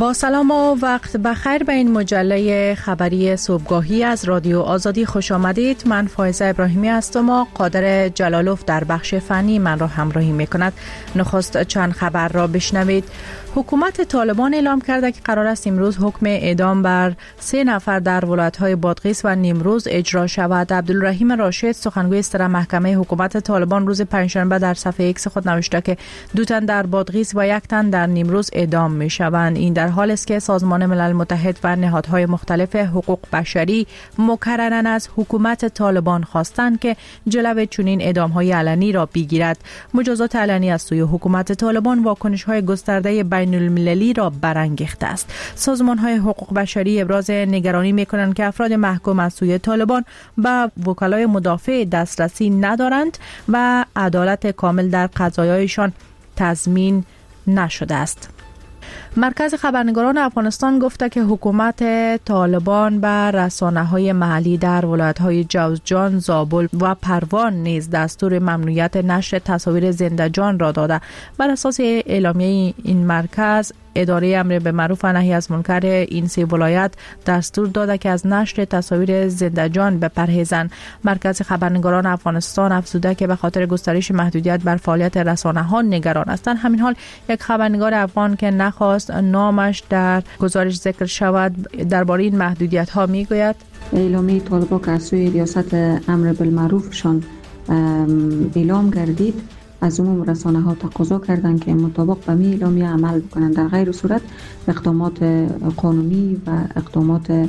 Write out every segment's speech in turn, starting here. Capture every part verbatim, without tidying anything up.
با سلام و وقت بخیر به این مجله خبری صبحگاهی از رادیو آزادی خوش آمدید. من فایزه ابراهیمی هستم و قادر جلالوف در بخش فنی من را همراهی میکند. نخست چند خبر را بشنوید. حکومت طالبان اعلام کرده که قرار است امروز حکم اعدام بر سه نفر در ولایت‌های بادغیس و نیمروز اجرا شود. عبدالرحیم راشد سخنگوی سر محکمه حکومت طالبان روز پنجشنبه در صفحه ایکس خود نوشته که دو تن در بادغیس و یک تن در نیمروز اعدام می‌شوند. این در حالی است که سازمان ملل متحد و نهادهای مختلف حقوق بشری مکرراً از حکومت طالبان خواستند که جلوی چنین اعدام‌های علنی را بگیرد. مجازات علنی از سوی حکومت طالبان واکنش‌های گسترده بین المللی را برانگیخته است. سازمان‌های حقوق بشری ابراز نگرانی می‌کنند که افراد محکوم از سوی طالبان به وکلای مدافع دسترسی ندارند و عدالت کامل در قضایایشان تضمین نشده است. مرکز خبرنگاران افغانستان گفته که حکومت طالبان به رسانه‌های محلی در ولایت‌های جوزجان، زابل و پروان نیز دستور ممنوعیت نشر تصاویر زنده جان را داده. بر اساس اعلامیه این مرکز، اداره امر به معروف و نهی از منکر این سه ولایت دستور داده که از نشر تصاویر زنده جان بپرهیزند. مرکز خبرنگاران افغانستان افزوده که به خاطر گسترش محدودیت بر فعالیت رسانه‌ها نگران هستند. همین حال یک خبرنگار افغان که نخواست نامش در گزارش ذکر شود درباره این محدودیت‌ها میگوید: اعلامیه طالبان که از سوی ریاست امر بالمعروفشان اعلام گردید، از عموم رسانه ها تقاضا کردند که مطابق به می اعلامیه عمل بکنند. در غیر صورت اقدامات قانونی و اقدامات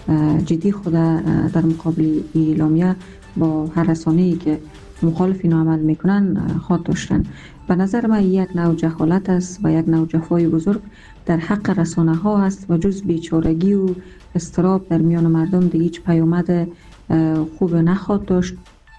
جدی خود در مقابل اعلامیه با هر رسانه‌ای که مخالف این عمل میکنن خواهد داشتن. به نظر من یک نوع جهالت است و یک نوع جفای بزرگ در حق رسانه ها است و جز بیچارگی و اضطراب در میان مردم دیگه هیچ پیامد خوب نخواهد داشت.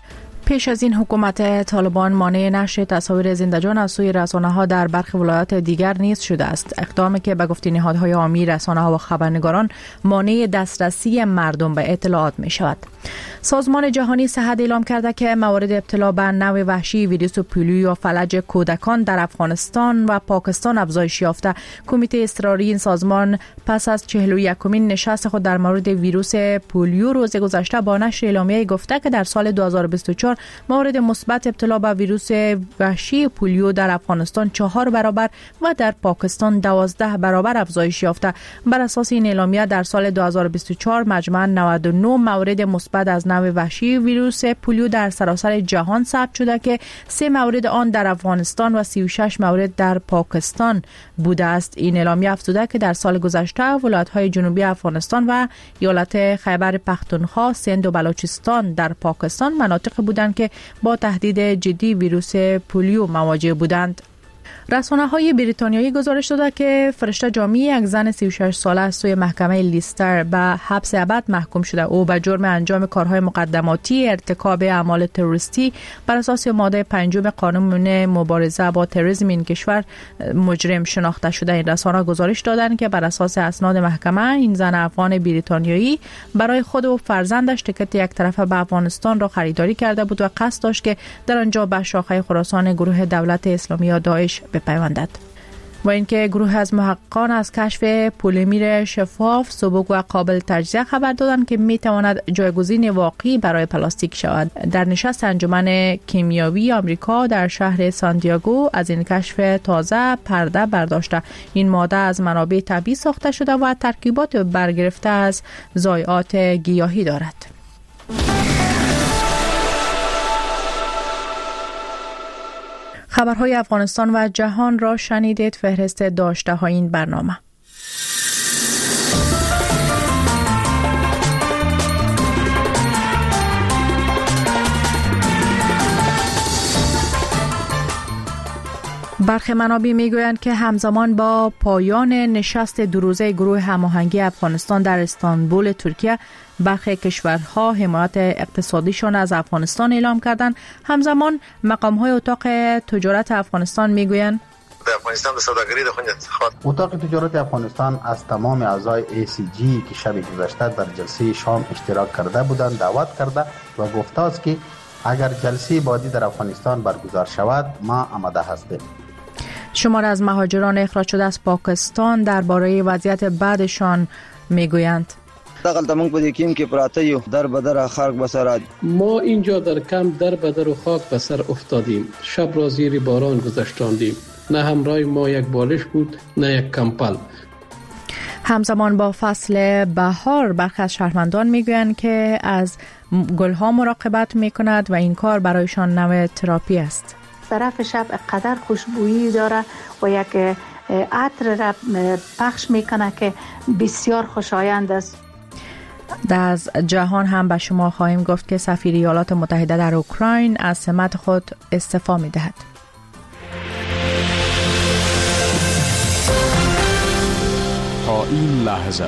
پیش از این حکومت طالبان مانع نشر تصاویر زنده جان از سوی رسانه‌ها در برخی ولایات دیگر نیز شده است. اقدامی که به گفته نهادهای حامی رسانه‌ها و خبرنگاران مانع دسترسی مردم به اطلاعات می شود. سازمان جهانی صحت اعلام کرده که موارد ابتلا به نوع وحشی ویروس پولیو یا فلج کودکان در افغانستان و پاکستان افزایش یافته. کمیته اضطراری این سازمان پس از چهل و یکمین نشست خود در مورد ویروس پولیو روز گذشته با نشر اعلامیه گفته که در سال دو هزار و بیست و چهار موارد مثبت ابتلا به ویروس وحشی پولیو در افغانستان چهار برابر و در پاکستان دوازده برابر افزایش یافته. بر اساس این اعلامیه در سال دو هزار و بیست و چهار مجموعاً نود و نه مورد مثبت از نوع وحشی ویروس پولیو در سراسر جهان ثبت شده که سه مورد آن در افغانستان و سی و شش مورد در پاکستان بوده است. این اعلامیه افزوده که در سال گذشته ولایت‌های جنوبی افغانستان و ایالت خیبر پختونخوا، سند و بلوچستان در پاکستان مناطق بودند که با تهدید جدی ویروس پولیو مواجه بودند. رسانه‌های بریتانیایی گزارش داده که فرشته جامی، یک زن سی و شش ساله از سوی محکمه لیستر به حبس ابد محکوم شده. او به جرم انجام کارهای مقدماتی ارتکاب اعمال تروریستی بر اساس ماده پنجم قانون مبارزه با تروریسم این کشور مجرم شناخته شده. این رسانه‌ها گزارش دادند که بر اساس اسناد محکمه این زن افغان بریتانیایی برای خود و فرزندش تیکت یک طرفه به افغانستان را خریداری کرده بود و قصد داشت که در آنجا به شاخه خراسان گروه دولت اسلامی یا داعش بپیوندد. و اینکه گروه از محققان از کشف پلیمر شفاف، سبک و قابل تجزیه خبر دادند که می تواند جایگزین واقعی برای پلاستیک شود. در نشست انجمن کیمیاوی آمریکا در شهر سانتیاگو از این کشف تازه پرده برداشته. این ماده از منابع طبیعی ساخته شده و ترکیبات برگرفته از ضایعات گیاهی دارد. خبرهای افغانستان و جهان را شنیدید. فهرست داشته های این برنامه. برخی منابع میگویند که همزمان با پایان نشست دو روزه گروه هماهنگی افغانستان در استانبول ترکیه، برخی کشورها حمایت اقتصادیشان از افغانستان اعلام کردند. همزمان مقام‌های اتاق تجارت افغانستان میگویند در افغانستان به سوداگری دخون انتخاب اتاق تجارت افغانستان از تمام اعضای ای سی جی که شب گذشته در جلسه شام اشتراک کرده بودند دعوت کرده و گفته است که اگر جلسه بعدی در افغانستان برگزار شود ما آماده هستیم. شمار از مهاجران اخراج شده از پاکستان درباره وضعیت بعدشان میگویند. دقل تمنگ بدیکیم که پراته یو در بدر خاک بسر. ما اینجا در کمپ در بدر و خاک بسر افتادیم. شب را زیر باران گذشتاندیم. نه همراه ما یک بالش بود نه یک کمپل. همزمان با فصل بهار برخی از شهروندان میگویند که از گلها مراقبت میکند و این کار برایشان نوع تراپی است. طرف شب قدر خوشبویی داره و یک عطر را پخش میکنه که بسیار خوشایند است. در جهان هم به شما خواهیم گفت که سفیر ایالات متحده در اوکراین از سمت خود استعفا میدهد. تا این لحظه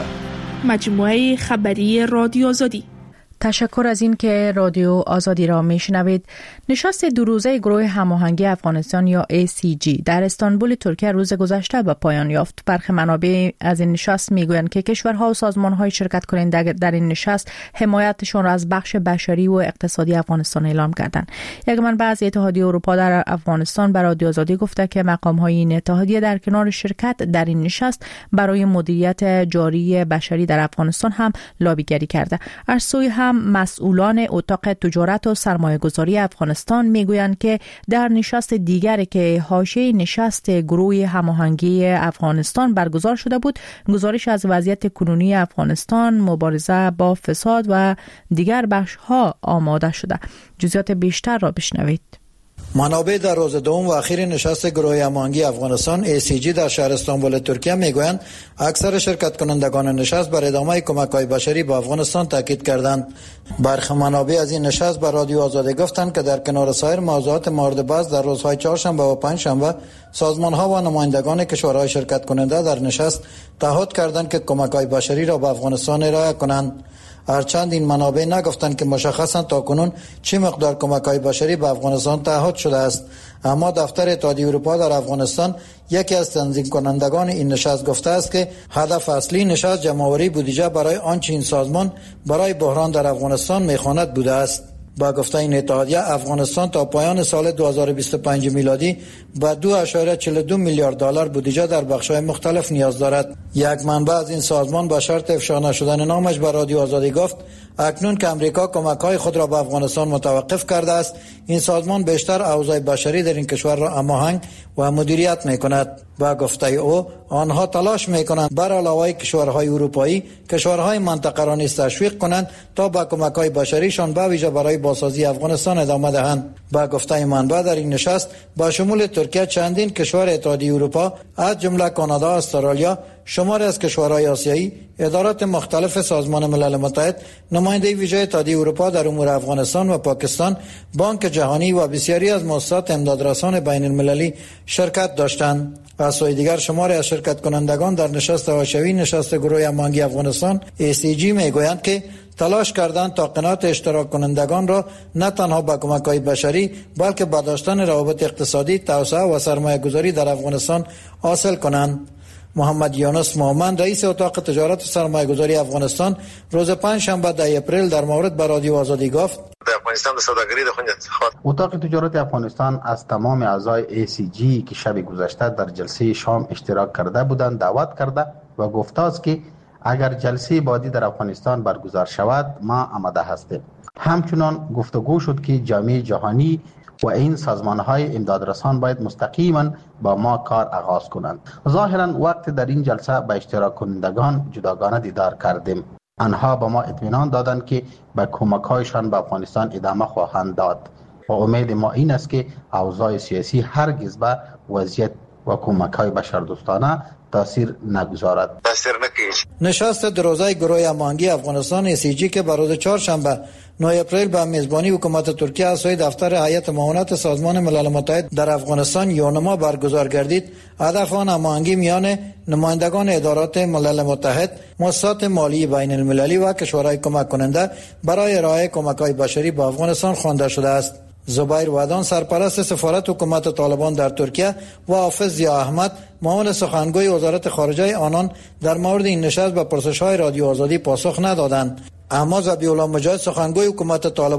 مجموعه خبری رادیو آزادی. تشکر از این که رادیو آزادی را میشنوید. نشست دو روزه گروه هماهنگی افغانستان یا ای سی جی در استانبول ترکیه روز گذشته به پایان یافت. برخی منابع از این نشست میگویند که کشورها و سازمان‌های شرکت کننده در این نشست حمایتشان را از بخش بشری و اقتصادی افغانستان اعلام کردند. یک منبع از اتحادیه اروپا در افغانستان به رادیو آزادی گفته که مقام‌های این اتحادیه در کنار شرکت در این نشست برای مدیریت جاری بشری در افغانستان هم لابیگری کرده. از سوی هم مسئولان اتاق تجارت و سرمایه‌گذاری افغانستان میگویند که در نشست دیگری که حاشیه نشست گروه هماهنگی افغانستان برگزار شده بود، گزارش از وضعیت کنونی افغانستان، مبارزه با فساد و دیگر بخش‌ها آماده شده. جزئیات بیشتر را بشنوید. منابع در روز دوم و اخیر نشست گروه هماهنگی افغانستان ای سی جی در شهر استانبول ترکیه میگویند اکثر شرکت کنندگان نشست بر ادامه کمک‌های بشری به افغانستان تاکید کردند. برخی منابع از این نشست به رادیو آزادی گفتند که در کنار سایر موضوعات مورد بحث در روزهای چهارشنبه و پنجشنبه سازمان‌ها و نمایندگان کشورهای شرکت کننده در نشست تعهد کردند که کمک‌های بشری را به افغانستان ارائه کنند. هرچند این منابع نگفتند که مشخصاً تاکنون چه مقدار کمک‌های بشری به افغانستان تعهد شده است، اما دفتر اتحادیه اروپا در افغانستان یکی از تنظیم کنندگان این نشست گفته است که هدف اصلی نشست جمع‌آوری بودجه برای آنچه این سازمان برای بحران در افغانستان می‌خواند بوده است. با گفته این اتحادیه افغانستان تا پایان سال دو هزار و بیست و پنج میلادی به دو ممیز چهل و دو میلیارد دلار بودجه در بخش‌های مختلف نیاز دارد. یک منبع از این سازمان با شرط افشا نشدن نامش به رادیو آزادی گفت اکنون که امریکا کمک‌های خود را به افغانستان متوقف کرده است، این سازمان بیشتر اوضاع بشری در این کشور را هماهنگ و مدیریت می‌کند. با گفته او آنها تلاش می‌کنند بر علاوه کشورهای اروپایی کشورهای منطقه را نیز تشویق کنند تا با کمک‌های بشریشان به ویژه برای بازسازی افغانستان ادامه دهند. با گفته منبع در این نشست با شمول ترکیه چندین کشور اتحادیه اروپا از جمله کانادا، استرالیا، شماری از کشورهای آسیایی، ادارات مختلف سازمان ملل متحد، نماینده ویژه اتحادیه اروپا در امور افغانستان و پاکستان، بانک جهانی و بسیاری از مؤسسات امدادرسان بین المللی شرکت داشتند. از سوی دیگر شماری از شرکت کنندگان در نشست حاشیه‌ای نشست گروه هماهنگی افغانستان ای سی جی میگویند که تلاش کردند تا قناعت اشتراک کنندگان را نه تنها با کمک‌های بشری بلکه با داشتن روابط اقتصادی، توسعه و سرمایه‌گذاری در افغانستان حاصل کنند. محمد یونس مومن رئیس اتاق تجارت و سرمایه‌گذاری افغانستان روز پنجشنبه ده اپریل در مورد به رادیو آزادی گفت در افغانستان د سوداګرۍ د خوندیت اتاق تجارت افغانستان از تمام اعضای ای سی جی که شب گذشته در جلسه شام اشتراک کرده بودند دعوت کرده و گفته است که اگر جلسه بعدی در افغانستان برگزار شود ما آماده هستیم. همچنان گفتگو شد که جامعه جهانی و این سازمان‌های امدادرسان باید مستقیما با ما کار آغاز کنند. ظاهرا وقت در این جلسه با اشتراک کنندگان جداگانه دیدار کردیم. آنها به ما اطمینان دادند که به کمک‌هایشان به افغانستان ادامه خواهند داد و امید ما این است که اوضاع سیاسی هرگز به وضعیت و کمک‌های بشردوستانه تاثیر نگذارد. تاثیر نکیش. نشست دو روزه گروه هماهنگی افغانستان ای سی جی که بر روز چهارشنبه نه اپریل به میزبانی حکومت ترکیه از سوی دفتر هیئت معاونت سازمان ملل متحد در افغانستان یونما برگزار گردید، هدف آن هماهنگی میان نمایندگان ادارات ملل متحد، مؤسسات مالی بین المللی و کشورهای کمک کننده برای ارائه کمک‌های بشری به افغانستان خوانده شده است. زبیر ودان سرپرست سفارت حکومت طالبان در ترکیه و حافظ ضیا احمد معاون سخنگوی وزارت خارجه آنان در مورد این نشست به پرسش‌های رادیو آزادی پاسخ ندادند. اما ذبیح الله مجاهد سخنگوی حکومت طالبان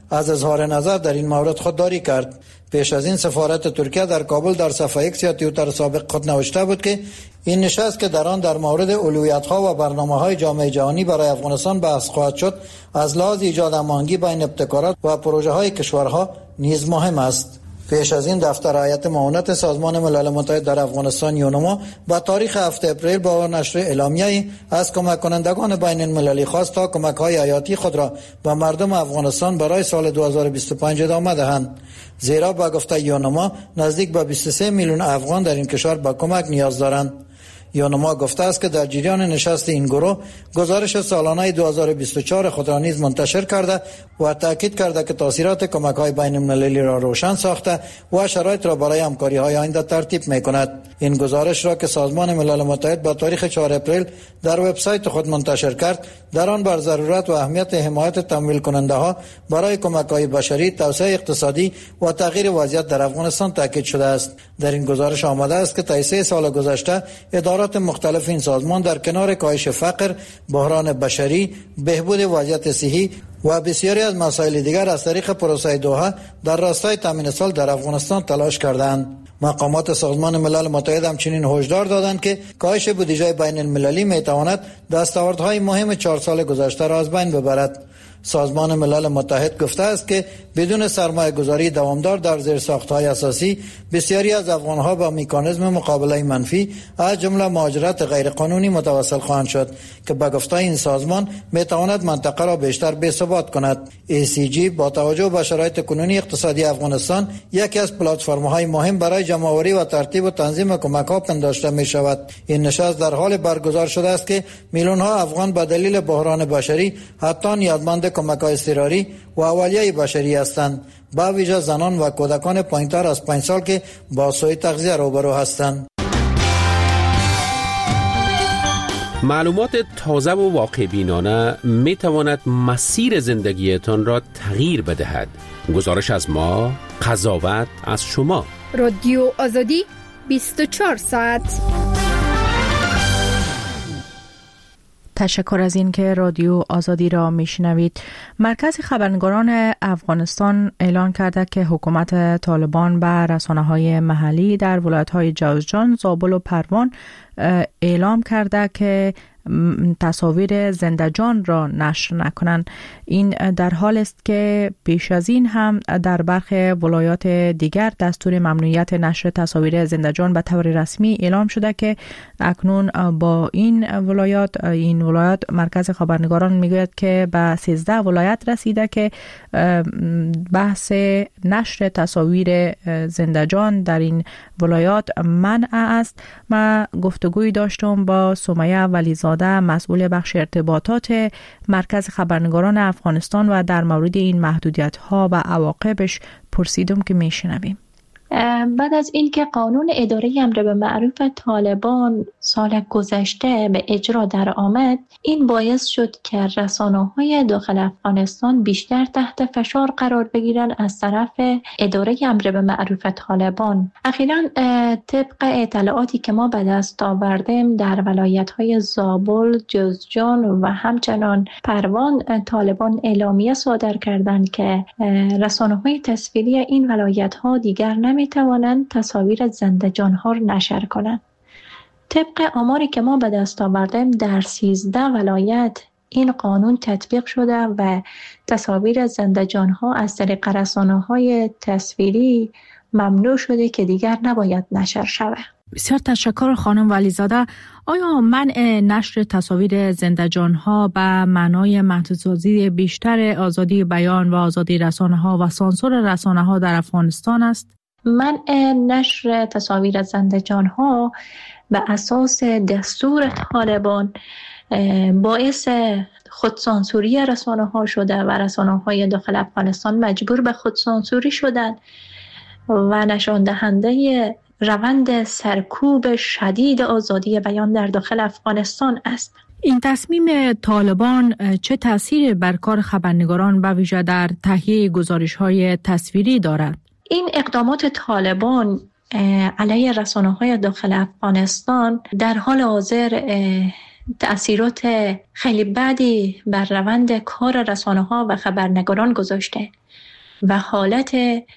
از اظهار نظر در این مورد خودداری کرد. پیش از این سفارت ترکیه در کابل در صفحه ایکس یا توییتر سابق خود نوشته بود که این نشست که در آن در مورد اولویت‌ها و برنامه‌های جامعه جهانی برای افغانستان بحث خواهد شد، از لحاظ ایجاد هماهنگی بین ابتکارات و پروژه‌های کشورها نیز مهم است. پیش از این دفتر هیئت معاونت سازمان ملل متحد در افغانستان یونما با تاریخ هفتم اپریل با نشر اعلامیه‌ای از کمک کنندگان بین المللی خواست تا کمک‌های حیاتی خود را به مردم افغانستان برای سال دو هزار و بیست و پنج ادامه دهند، زیرا با گفته یونما نزدیک به بیست و سه میلیون افغان در این کشور به کمک نیاز دارند. یونما گفته است که در جریان نشست این گروه گزارش سالانه دو هزار و بیست و چهار خود را نیز منتشر کرده و تاکید کرده که تاثیرات کمک‌های بین المللی را روشن ساخته و شرایط را برای همکاری‌های آینده ترتیب می‌کند. این گزارش را که سازمان ملل متحد با تاریخ چهارم اپریل در وبسایت خود منتشر کرد، در آن بر ضرورت و اهمیت حمایت تمویل کننده‌ها برای کمک‌های بشری، توسعه اقتصادی و تغییر وضعیت در افغانستان تاکید شده است. در این گزارش آمده است که طی سه سال گذشته ادارات مختلف این سازمان در کنار کاهش فقر، بحران بشری، بهبود وضعیت صحی و بسیاری از مسائل دیگر از طریق پروسه دوحه در راستای تامین صلح در افغانستان تلاش کردند. مقامات سازمان ملل متحد همچنین هشدار دادند که کاهش بودجه بین المللی میتواند دستاوردهای مهم چهار سال گذشته را از بین ببرد. سازمان ملل متحد گفته است که بدون سرمایه گذاری دوامدار در زیرساخت‌های اساسی، بسیاری از افغان‌ها با مکانیزم مقابله منفی از جمله مهاجرت غیرقانونی متوسل خواهند شد که به گفته این سازمان میتواند منطقه را بیشتر بی‌ثبات کند. ای سی جی با توجه به شرایط کنونی اقتصادی افغانستان یکی از پلتفرم‌های مهم برای جمع‌آوری و ترتیب و تنظیم کمک‌ها پنداشته می‌شود. این نشست در حال برگزار شده است که میلیون‌ها افغان به دلیل بحران بشری حتی نیازمند کمک‌های اضطراری و اولیه بشری هستند، با ویژه زنان و کودکان پایین‌تر از پنج سال که با سوء تغذیه روبرو هستند. معلومات تازه و واقع بینانه می تواند مسیر زندگیتان را تغییر بدهد. گزارش از ما، قضاوت از شما. رادیو آزادی بیست و چهار ساعت. تشکر از این که رادیو آزادی را میشنوید. مرکز خبرنگاران افغانستان اعلان کرده که حکومت طالبان به رسانه‌های محلی در ولایت‌های جوزجان، زابل و پروان اعلام کرده که تصاویر زنده‌جان را نشر نکنند. این در حال است که پیش از این هم در برخی ولایات دیگر دستور ممنوعیت نشر تصاویر زنده‌جان به طور رسمی اعلام شده که اکنون با این ولایات این ولایات مرکز خبرنگاران میگوید که به سیزده ولایت رسیده که بحث نشر تصاویر زنده‌جان در این ولایات منع است. ما گفتگوی داشتم با سمیه ولیزاده، مسئول بخش ارتباطات مرکز خبرنگاران افغانستان، و در مورد این محدودیت‌ها و عواقبش پرسیدم که میشنویم. بعد از اینکه قانون اداره امر به معروف طالبان سال گذشته به اجرا در آمد، این باعث شد که رسانه‌های داخل افغانستان بیشتر تحت فشار قرار بگیرن از طرف اداره امر به معروف طالبان. اخیراً طبق اطلاعاتی که ما به دست آوردیم در ولایت‌های زابل، جوزجان و همچنان پروان، طالبان اعلامیه صادر کردند که رسانه‌های تصویری این ولایت‌ها دیگر نمی توانند تصاویر زنده‌جان‌ها را نشر کنند. طبق آماری که ما به دست آوردیم در سیزده ولایت این قانون تطبیق شده و تصاویر زنده‌جان‌ها از طریق رسانه‌های تصویری ممنوع شده که دیگر نباید نشر شود. بسیار تشکر خانم ولیزاده. آیا منع نشر تصاویر زنده‌جان‌ها به معنای محدودسازی بیشتر آزادی بیان و آزادی رسانه‌ها و سانسور رسانه‌ها در افغانستان است؟ منع نشر تصاویر زنده‌جان‌ها به اساس دستور طالبان باعث خودسانسوری رسانه‌ها شده و رسانه‌های داخل افغانستان مجبور به خودسانسوری شدند و نشان دهنده روند سرکوب شدید آزادی بیان در داخل افغانستان است. این تصمیم طالبان چه تأثیر بر کار خبرنگاران به ویژه در تهیه گزارش‌های تصویری دارد؟ این اقدامات طالبان علیه رسانه‌های داخل افغانستان در حال حاضر تأثیرات خیلی بدی بر روند کار رسانه‌ها و خبرنگاران گذاشته. و حالت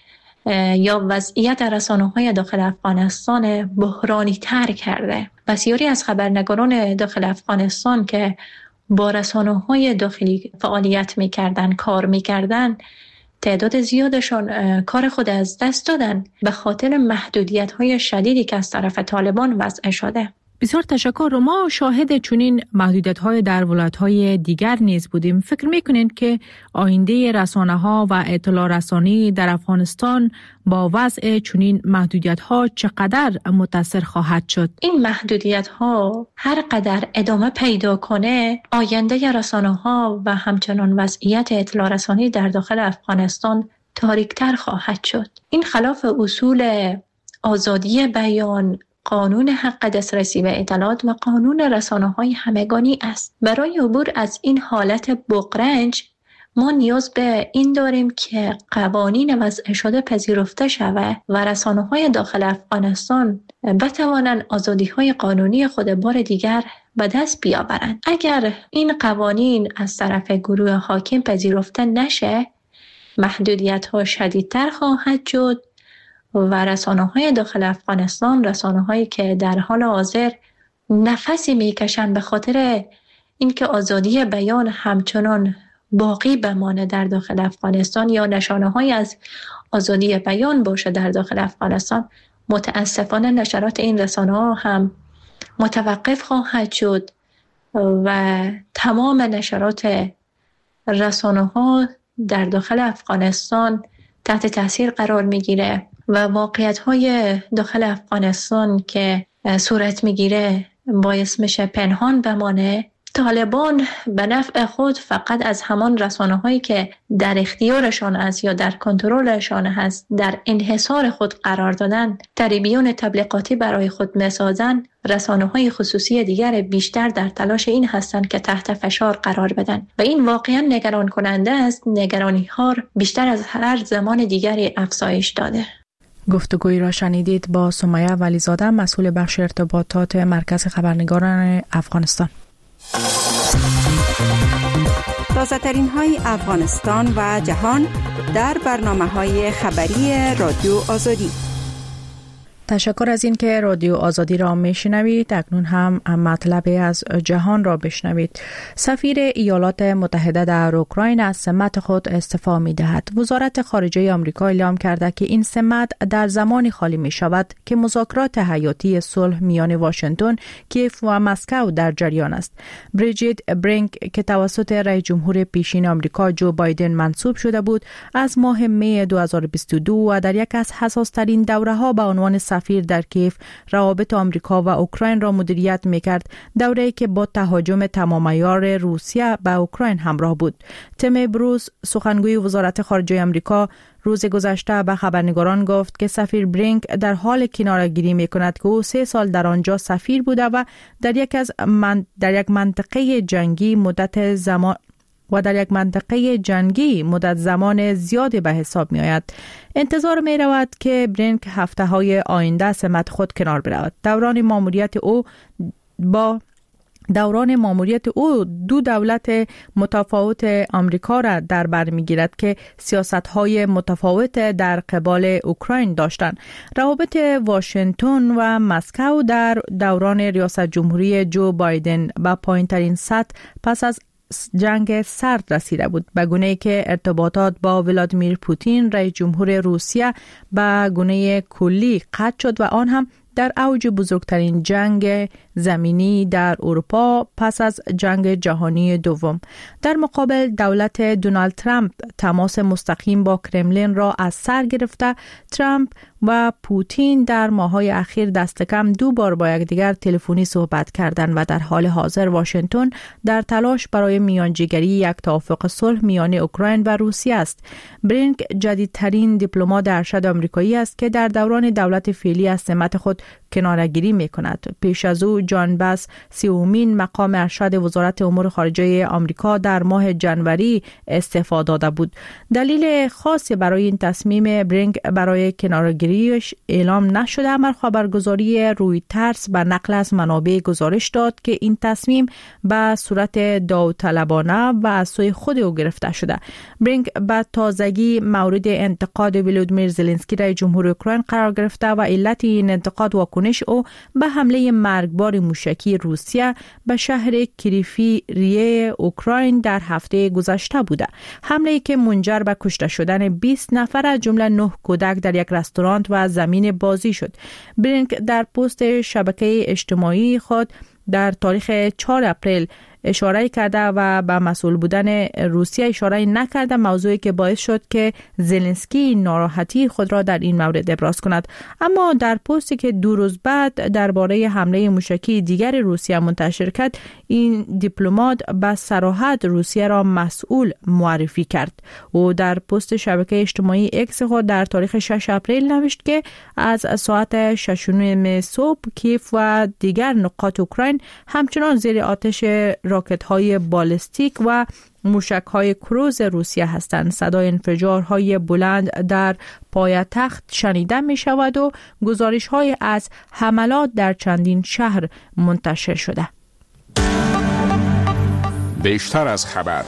یا وضعیت رسانه‌های داخل افغانستان بحرانی تر کرده. بسیاری از خبرنگاران داخل افغانستان که با رسانه‌های داخلی فعالیت می‌کردن، کار می‌کردن، تعداد زیادشان کار خود از دست دادن به خاطر محدودیت‌های شدیدی که از طرف طالبان وضع شده. بسیار تشکر. ما شاهد چنین محدودیت‌های در ولایت‌های دیگر نیز بودیم. فکر می‌کنید که آینده رسانه‌ها و اطلاع رسانی در افغانستان با وضع چنین محدودیت‌ها چقدر متاثر خواهد شد؟ این محدودیت‌ها هر قدر ادامه پیدا کنه، آینده رسانه‌ها و همچنان وضعیت اطلاع رسانی در داخل افغانستان تاریک‌تر خواهد شد. این خلاف اصول آزادی بیان، قانون حق دسترسی به اطلاعات و قانون رسانه‌های همگانی است. برای عبور از این حالت بغرنج ما نیاز به این داریم که قوانین وضع شده پذیرفته شود و رسانه‌های داخل افغانستان بتوانند آزادی‌های قانونی خود بار دیگر به دست بیاورند. اگر این قوانین از طرف گروه حاکم پذیرفته نشه، محدودیت‌ها شدیدتر خواهد شد و رسانه‌های داخل افغانستان، رسانه‌هایی که در حال حاضر نفسی میکشند به خاطر اینکه آزادی بیان همچنان باقی بمانه در داخل افغانستان یا نشانه‌هایی از آزادی بیان باشه در داخل افغانستان، متاسفانه نشرات این رسانه‌ها هم متوقف خواهد شد و تمام نشرات رسانه‌ها در داخل افغانستان تحت تاثیر قرار میگیره و واقعیت‌های داخل افغانستان که صورت میگیره باعث میشه پنهان بمانه. طالبان به نفع خود فقط از همان رسانه‌هایی که در اختیارشان است یا در کنترلشان هست در انحصار خود قرار دادن، تریبیون تبلیغاتی برای خود میسازن. رسانه‌های خصوصی دیگر بیشتر در تلاش این هستند که تحت فشار قرار بدن و این واقعا نگران کننده است. نگرانی‌ها بیشتر از هر زمان دیگری افزایش داده. گفتگوی را شنیدید با سمیه ولیزاده، مسئول بخش ارتباطات مرکز خبرنگاران افغانستان. تازه ترین های افغانستان و جهان در برنامه های خبری رادیو آزادی. تشکر از این که رادیو آزادی را میشنوید. اکنون هم مطلب از جهان را بشنوید. سفیر ایالات متحده در اوکراین از سمت خود استعفا می دهد. وزارت خارجه آمریکا اعلام کرده که این سمت در زمانی خالی می شود که مذاکرات حیاتی صلح میان واشنگتن، کیف و مسکو در جریان است. بریجیت برینک که توسط رئیس جمهور پیشین آمریکا جو بایدن منصوب شده بود، از ماه می دو هزار و بیست و دو و در یک از حساس ترین دوره ها به عنوان سفیر در کیف روابط آمریکا و اوکراین را مدیریت می‌کرد، دوره‌ای که با تهاجم تمام عیار روسیه به اوکراین همراه بود. تیم بروس، سخنگوی وزارت خارجه آمریکا، روز گذشته به خبرنگاران گفت که سفیر برینک در حال کناره‌گیری می‌کند که او سه سال در آنجا سفیر بوده و در یک از من در یک منطقه جنگی مدت زمان و در یک منطقه جنگی مدت زمان زیادی به حساب می آید. انتظار می رود که برینک هفته های آینده سمت خود کنار برود. دوران ماموریت او با دوران ماموریت او دو دولت متفاوت آمریکا را در بر می‌گیرد که سیاست‌های متفاوت در قبال اوکراین داشتند. روابط واشنگتن و مسکو در دوران ریاست جمهوری جو بایدن به پایین‌ترین سطح پس از جنگ سرد رسیده بود، به گونه‌ای که ارتباطات با ولادیمیر پوتین رئیس جمهور روسیه به گونه کلی قطع شد و آن هم در اوج بزرگترین جنگ زمینی در اروپا پس از جنگ جهانی دوم. در مقابل دولت دونالد ترامپ تماس مستقیم با کرملین را از سر گرفته. ترامپ و پوتین در ماه‌های اخیر دست کم دو بار با یکدیگر تلفنی صحبت کردند و در حال حاضر واشنگتن در تلاش برای میانجیگری یک توافق صلح میان اوکراین و روسیه است. برینک جدیدترین دیپلمات ارشد آمریکایی است که در دوران دولت فعلی از سمت خود کناره‌گیری می‌کند. پیش از او جان باس سیومین مقام ارشد وزارت امور خارجه آمریکا در ماه جنوری استعفا داده بود. دلیل خاصی برای این تصمیم برینگ برای کنارگیریش اعلام نشده، اما خبرگزاری رویترز به نقل از منابع گزارش داد که این تصمیم به صورت داوطلبانه و از سوی خود او گرفته شده. برینگ به تازگی مورد انتقاد ولودیمیر زلنسکی رئیس جمهور اوکراین قرار گرفته و علت این انتقاد واکنش او به حمله مرگبار موشکی روسیه به شهر کریفیریه اوکراین در هفته گذشته بوده. حمله که منجر به کشته شدن بیست نفر از جمله نه کودک در یک رستوران و زمین بازی شد. برینگ در پست شبکه اجتماعی خود در تاریخ چهار اپریل اشاره کرده و به مسئول بودن روسیه اشاره نکرده، موضوعی که باعث شد که زلنسکی ناراحتی خود را در این مورد ابراز کند. اما در پستی که دو روز بعد درباره حمله موشکی دیگر روسیه منتشر کرد، این دیپلمات به صراحت روسیه را مسئول معرفی کرد. او در پست شبکه اجتماعی اکس خود در تاریخ شش اپریل نوشت که از ساعت شش و نیم صبح کیف و دیگر نقاط اوکراین همچنان زیر آتش راکت‌های بالستیک و موشک‌های کروز روسیه هستند. صدای انفجارهای بلند در پایتخت شنیده می‌شود و گزارش‌های از حملات در چندین شهر منتشر شده. بیشتر از خبر.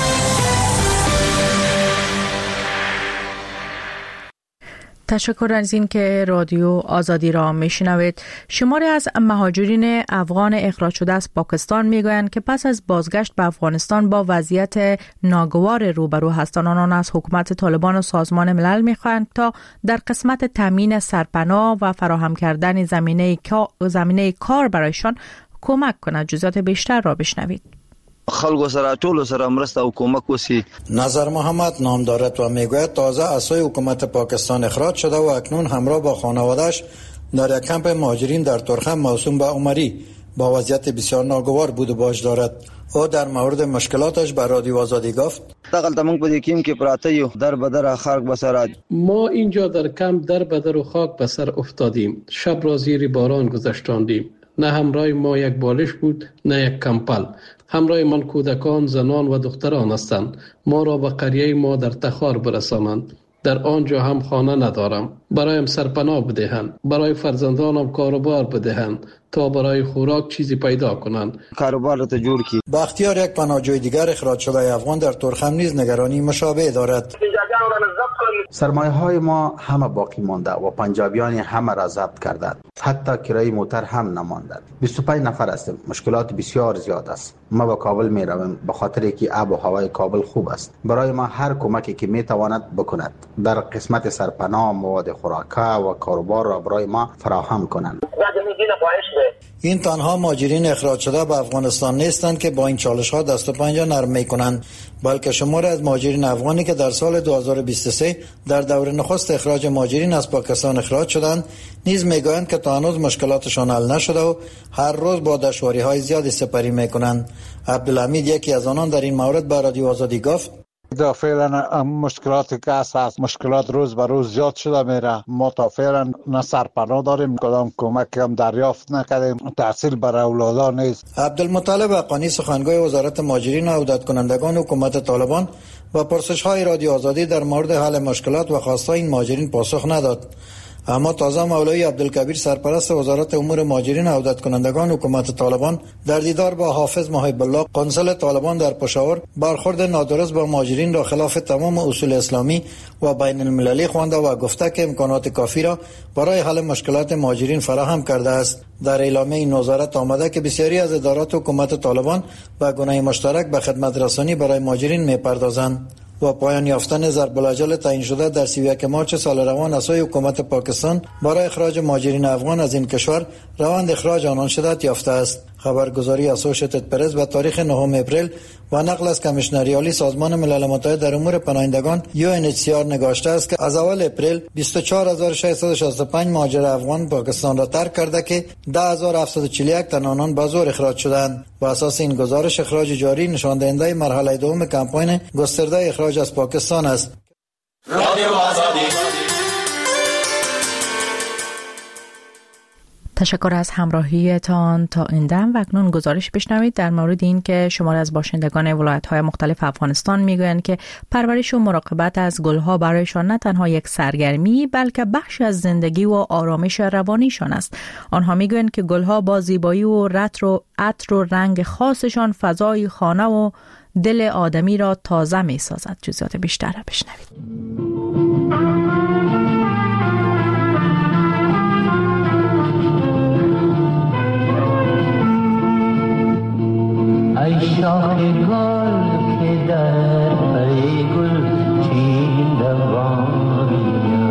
تشکر از این که رادیو آزادی را میشنوید. شماری از مهاجرین افغان اخراج شده از پاکستان میگویند که پس از بازگشت به افغانستان با وضعیت ناگوار روبرو هستند. آنان از حکومت طالبان و سازمان ملل میخواهند تا در قسمت تامین سرپناه و فراهم کردن زمینه زمینه کار برایشان کمک کند. جزئیات بیشتر را بشنوید. خلکو سره ټولو سره مرسته او کومک وسی. نظر محمد نام دارد و میگوید تازه از سوی حکومت پاکستان اخراج شده و اکنون همراه با خانواده‌اش در یک کمپ مهاجرین در ترخم موسوم به عمری با وضعیت بسیار ناگوار بود و باش دارد. او در مورد مشکلاتش به رادیو آزادی گفت: دغلته موږ په دې کیم کې پراته یو در بدر خلک بسرات. ما اینجا در کمپ در بدر و خاک به سر افتادیم. شب را زیر باران گذشتاندیم. نه همراه ما یک بالش بود نه یک کمپل. همراه من کودکان، زنان و دختران هستند. ما را به قریه ما در تخار برسانند. در آنجا هم خانه ندارم. برایم سرپناه بدهند. برای فرزندانم کاروبار بدهند تا برای خوراک چیزی پیدا کنند. کاروبار را جور کی. بختیار یک پناهجوی دیگر اخراج شده افغان در ترخم نیز نگرانی مشابه دارد. سرمایه های ما همه باقی مانده و پنجابیان همه را ضبط کردند. حتی کرایه موتر هم نمانده. بیست و پنج نفر هستیم. مشکلات بسیار زیاد است. ما به کابل می رویم به خاطر که آب و هوای کابل خوب است. برای ما هر کمکی که می تواند بکند در قسمت سرپناه، مواد خوراکه و کاروبار را برای ما فراهم کنند. این تنها مهاجرین اخراج شده به افغانستان نیستند که با این چالش‌ها دست و پنجه نرم می‌کنند، بلکه شماری از مهاجرین افغانی که در سال دو هزار و بیست و سه در دور نخست اخراج مهاجرین از پاکستان اخراج شدند نیز می‌گویند که تا هنوز مشکلاتشان حل نشده و هر روز با دشواری‌های زیادی سپری می‌کنند. عبدالحمید یکی از آنان در این مورد به رادیو آزادی گفت: دا فعلا مشکلاتی که هست مشکلات روز به روز زیاد شده میره. ما تا فعلا نه سرپناه داریم، کدام کمک هم دریافت نکردیم، تحصیل برای اولادان نیست. عبدالمطلب حقانی سخنگوی وزارت مهاجرین و عودت کنندگان حکومت طالبان و پرسش های رادیو آزادی در مورد حل مشکلات و خواستای این مهاجرین پاسخ نداد. اما تازه مولوی عبدالکبیر سرپرست وزارت امور مهاجرین و عودت کنندگان حکومت طالبان در دیدار با حافظ محب الله قنصل طالبان در پشاور برخورد نادرست با مهاجرین را خلاف تمام اصول اسلامی و بین المللی خوانده و گفته که امکانات کافی را برای حل مشکلات مهاجرین فراهم کرده است. در اعلامیه این وزارت آمده که بسیاری از ادارات حکومت طالبان به گونه مشترک به خدمت رسانی برای مهاجرین می‌پردازند. و پایان یافتن ضرب الاجل تعیین شده در سی و یک مارچ سال روان از سوی حکومت پاکستان برای اخراج مهاجرین افغان از این کشور روند اخراج آنان شدت یافته است. خبرگزاری اسوشیتد پرس به تاریخ نهم اپریل و نقل از کمیشنری عالی سازمان ملل متحد در امور پناهندگان یو ان اچ سی آر نگاشته است که از اول اپریل بیست و چهار هزار و ششصد و شصت و پنج مهاجر افغان پاکستان را ترک کرده که ده هزار و هفتصد و چهل و یک تن آنان به زور اخراج شدند. با اساس این گزارش اخراج جاری نشان دهنده مرحله دوم کمپاین گسترده اخراج از پاکستان است. تشکر از همراهیتان تا این دم و اکنون گزارش بشنوید در مورد این که شماری از باشندگان ولایت‌های مختلف افغانستان میگویند که پرورش و مراقبت از گلها برایشان نه تنها یک سرگرمی بلکه بخش از زندگی و آرامش روانیشان است. آنها میگویند که گلها با زیبایی و عطر و عطر و رنگ خاصشان فضای خانه و دل آدمی را تازه می‌سازد. جزئیات بیشتر را بشنوید. ای شاخ گل که در پی گل چین دوانیم،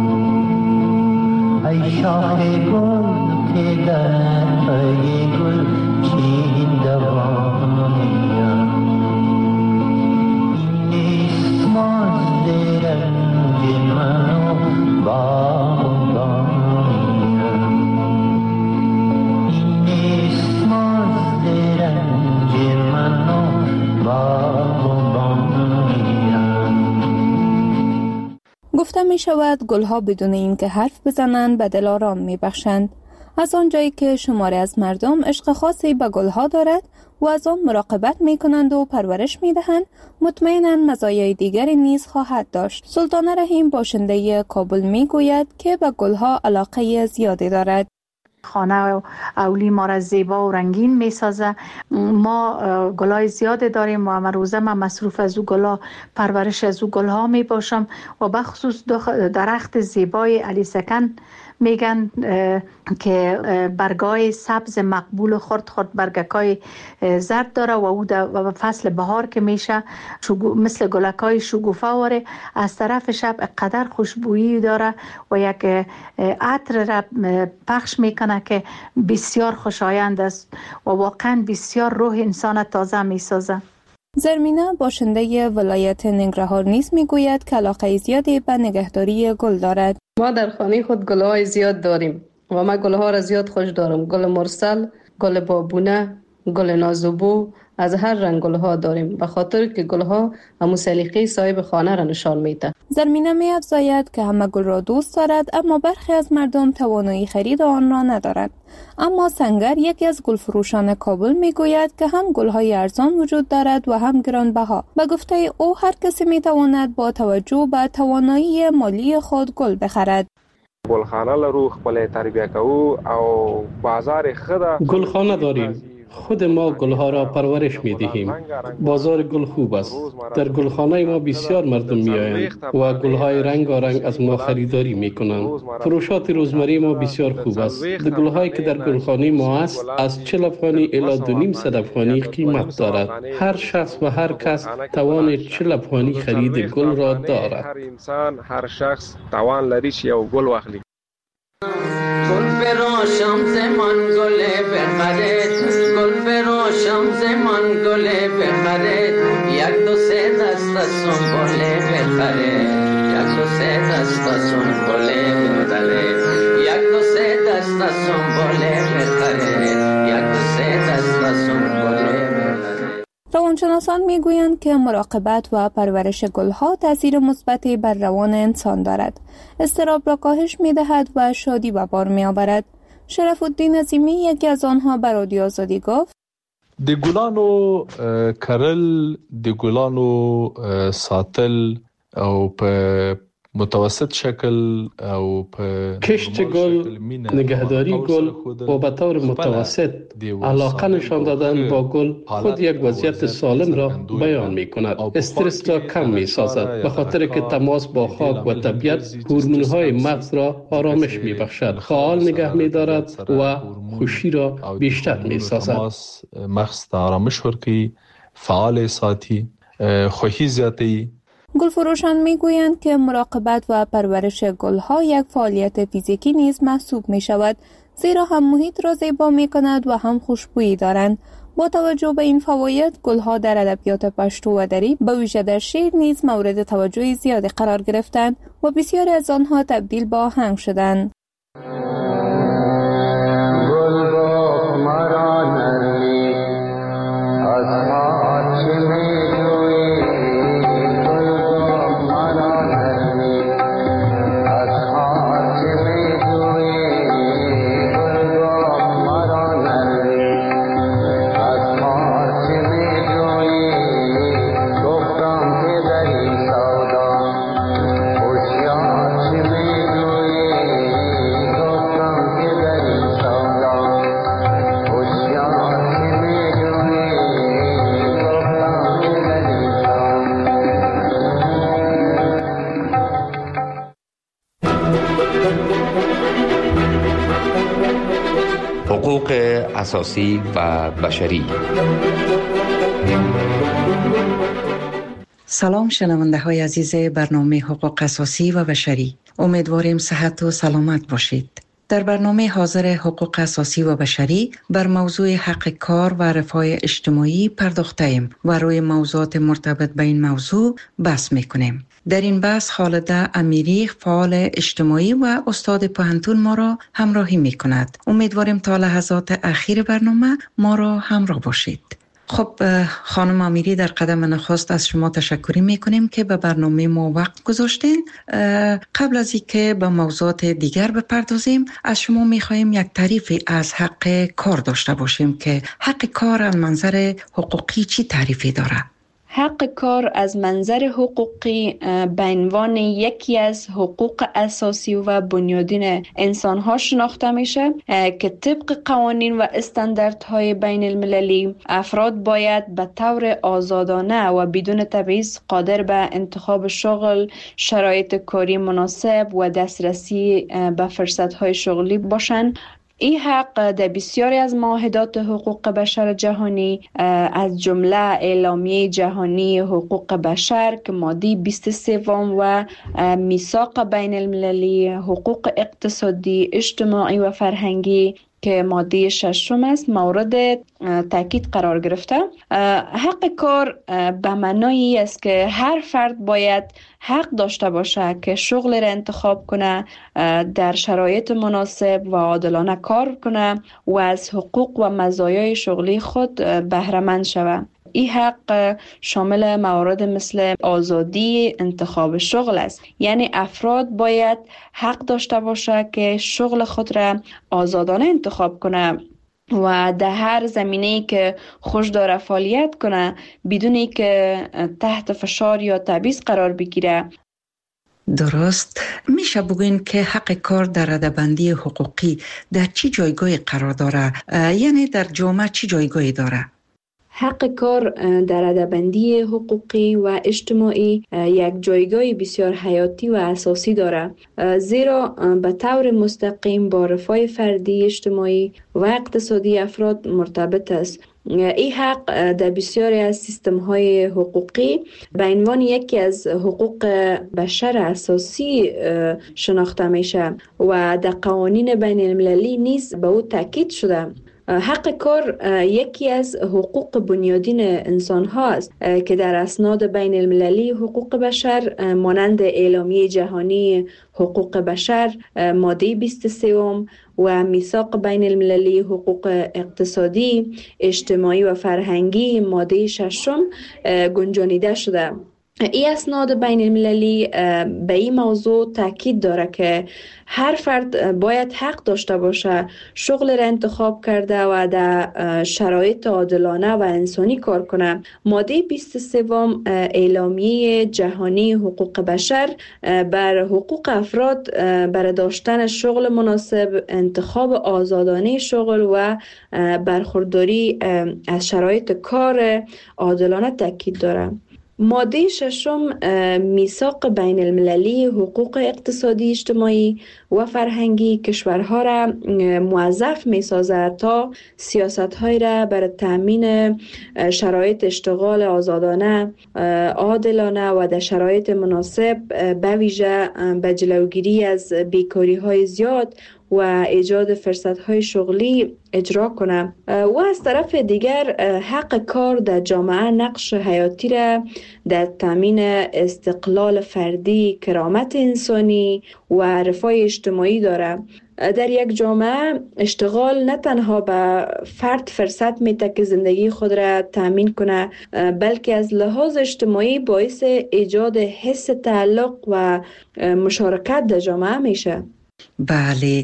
ای شاخ گل که در پی گل چین دوانیم، این نیست ماند رنج من و باغبانیم، این نیست ماند رنج من و باغبانیم. گفته می شود گلها بدون اینکه حرف بزنند به دل آرام می بخشند. از آنجایی که شماری از مردم عشق خاصی به گلها دارد و از آن مراقبت می کنند و پرورش می دهند، مطمئناً مزایای دیگری نیز خواهد داشت. سلطانه رحیم باشنده کابل می گوید که به گلها علاقه زیادی دارد. خانه و اولی ما را زیبا و رنگین می سازه. ما گلای زیاد داریم و همه روزه من مصروف از او گلا پرورش از او گلها می باشم و بخصوص درخت زیبای علی سکن میگن که برگای سبز مقبول و خرد خرد برگکای زرد داره و او در فصل بهار که میشه مثل گلکای شگوفه واره، از طرف شب قدر خوشبویی داره و یک عطر را پخش میکنه که بسیار خوشایند است و واقعا بسیار روح انسان تازه میسازه. زرمینه باشنده ولایت ننگرهار نیز میگوید که علاقه زیادی به نگهداری گل دارد. ما در خانه خود گلهای زیاد داریم و من گلها را زیاد خوش دارم. گل مرسل، گل بابونه، گل نازوبو، از هر رنگ گلها داریم به خاطر که گلها همون سلیقه صاحب خانه را نشان میده. زرمینه می افزاید که همه گل را دوست دارد اما برخی از مردم توانایی خرید آن را ندارد. اما سنگر یکی از گلفروشان کابل می گوید که هم گلهای ارزان وجود دارد و هم گرانبها. به گفته او هر کسی می تواند با توجه به توانایی مالی خود گل بخرد. گلخانه لرو خپل تربیه کوو او بازار خدا گلخانه داریم. خود ما گلها را پرورش می دهیم. بازار گل خوب است. در گلخانه ما بسیار مردم می آیند و گلهای رنگارنگ از ما خریداری می کنند. فروشات روزمره ما بسیار خوب است. در گلهایی که در گلخانه ما است از چهل افغانی الی دو نیم صد افغانی قیمت دارد. هر شخص و هر کس توان چهل افغانی خرید گل را دارد. هر انسان هر شخص توان لري چې یو گل واخلي. گل بروشم زمان گل بخرید، گل بروشم زمان گل بخرید، یک دو سه دست سنبل بخرید، یک دو سه دست سنبل بخرید، یک دو سه دست سنبل بخرید، یک دو سه دست سنبل بخرید. روانشناسان میگویند که مراقبت و پرورش گلها تاثیر مثبتی بر روان انسان دارد. اضطراب را کاهش می‌دهد و شادی به بار می‌آورد. شرف الدین عظیمی یکی از آنها به رادیو آزادی گفت: د ګلانو کرل، د ګلانو ساتل او په متوسط شکل او په کشت گل، نگهداری گل و به طور متوسط علاقه نشان دادن با گل خود یک وضعیت سالم را بیان می کند. استرس را کم می سازد به خاطر که تماس با خاک و طبیعت هورمون های مغز را آرامش می بخشد، فعال نگه می دارد و خوشی را بیشتر می سازد. مغز آرامش ورکی، فعال ساتی، خوشی زیاتی. گلفروشان میگویند که مراقبت و پرورش گلها یک فعالیت فیزیکی نیز محسوب می شود، زیرا هم محیط را زیبا می کند و هم خوشبویی دارند. با توجه به این فواید، گلها در ادبیات پشتو و دری به ویژه در شعر نیز مورد توجه زیادی قرار گرفتند و بسیاری از آنها تبدیل به آهنگ شدند. گل حقوق اساسی و بشری. سلام شنونده های عزیز برنامه حقوق اساسی و بشری. امیدواریم صحت و سلامت باشید. در برنامه حاضر حقوق اساسی و بشری بر موضوع حق کار و رفاه اجتماعی پرداخته ایم و روی موضوعات مرتبط به این موضوع بحث میکنیم. در این بحث خالده امیری فعال اجتماعی و استاد پوهنتون ما را همراهی میکند. امیدواریم تا لحظات اخیر برنامه ما را همراه باشید. خب خانم امیری، در قدم نخست از شما تشکر میکنیم که به برنامه ما وقت گذاشتین. قبل از اینکه به موضوعات دیگر بپردازیم از شما میخواهیم یک تعریفی از حق کار داشته باشیم که حق کار از منظر حقوقی چی تعریفی داره؟ حق کار از منظر حقوقی به عنوان یکی از حقوق اساسی و بنیادین انسان‌ها شناخته میشه که طبق قوانین و استانداردهای بین المللی افراد باید به طور آزادانه و بدون تبعیض قادر به انتخاب شغل، شرایط کاری مناسب و دسترسی به فرصت‌های شغلی باشند. این حق در بسیاری از معاهدات حقوق بشر جهانی از جمله اعلامیه جهانی حقوق بشر که ماده بیست و سه و میثاق بین المللی حقوق اقتصادی، اجتماعی و فرهنگی که ماده ششم است مورد تاکید قرار گرفته. حق کار به معنای است که هر فرد باید حق داشته باشه که شغل را انتخاب کنه، در شرایط مناسب و عادلانه کار کنه و از حقوق و مزایای شغلی خود بهره مند شود. این حق شامل موارد مثل آزادی انتخاب شغل است، یعنی افراد باید حق داشته باشه که شغل خود را آزادانه انتخاب کنه و در هر زمینه‌ای که خوش داره فعالیت کنه بدون که تحت فشار یا تبعیض قرار بگیره. درست. میشه بگوین که حق کار در رده‌بندی حقوقی در چی جایگاهی قرار داره؟ یعنی در جامعه چی جایگاهی داره؟ حق کار در رده‌بندی حقوقی و اجتماعی یک جایگاه بسیار حیاتی و اساسی دارد، زیرا به طور مستقیم با رفاه فردی، اجتماعی و اقتصادی افراد مرتبط است. این حق در بسیاری از سیستم‌های حقوقی به عنوان یکی از حقوق بشر اساسی شناخته میشه و در قوانین بین المللی نیز به او تاکید شده. حق کار یکی از حقوق بنیادین انسان ها است که در اسناد بین المللی حقوق بشر مانند اعلامیه جهانی حقوق بشر ماده بیست و سه و میثاق بین المللی حقوق اقتصادی، اجتماعی و فرهنگی ماده ششم گنجانیده شده. این اسناد بین المللی به این موضوع تاکید داره که هر فرد باید حق داشته باشه شغل را انتخاب کرده و در شرایط عادلانه و انسانی کار کنه. ماده بیست و سه اعلامیه جهانی حقوق بشر بر حقوق افراد برای داشتن شغل مناسب، انتخاب آزادانه شغل و برخورداری از شرایط کار عادلانه تاکید داره. ماده ششم میثاق بین المللی حقوق اقتصادی، اجتماعی و فرهنگی کشورها را موظف می سازد تا سیاست‌های را برای تامین شرایط اشتغال آزادانه، عادلانه و در شرایط مناسب به ویژه به جلوگیری از بیکاری‌های زیاد و ایجاد فرصت‌های شغلی اجرا کنه. و از طرف دیگر حق کار در جامعه نقش حیاتی را در تامین استقلال فردی، کرامت انسانی و رفاه اجتماعی داره. در یک جامعه اشتغال نه تنها به فرد فرصت میده که زندگی خود را تامین کنه، بلکه از لحاظ اجتماعی باعث ایجاد حس تعلق و مشارکت در جامعه میشه. بله،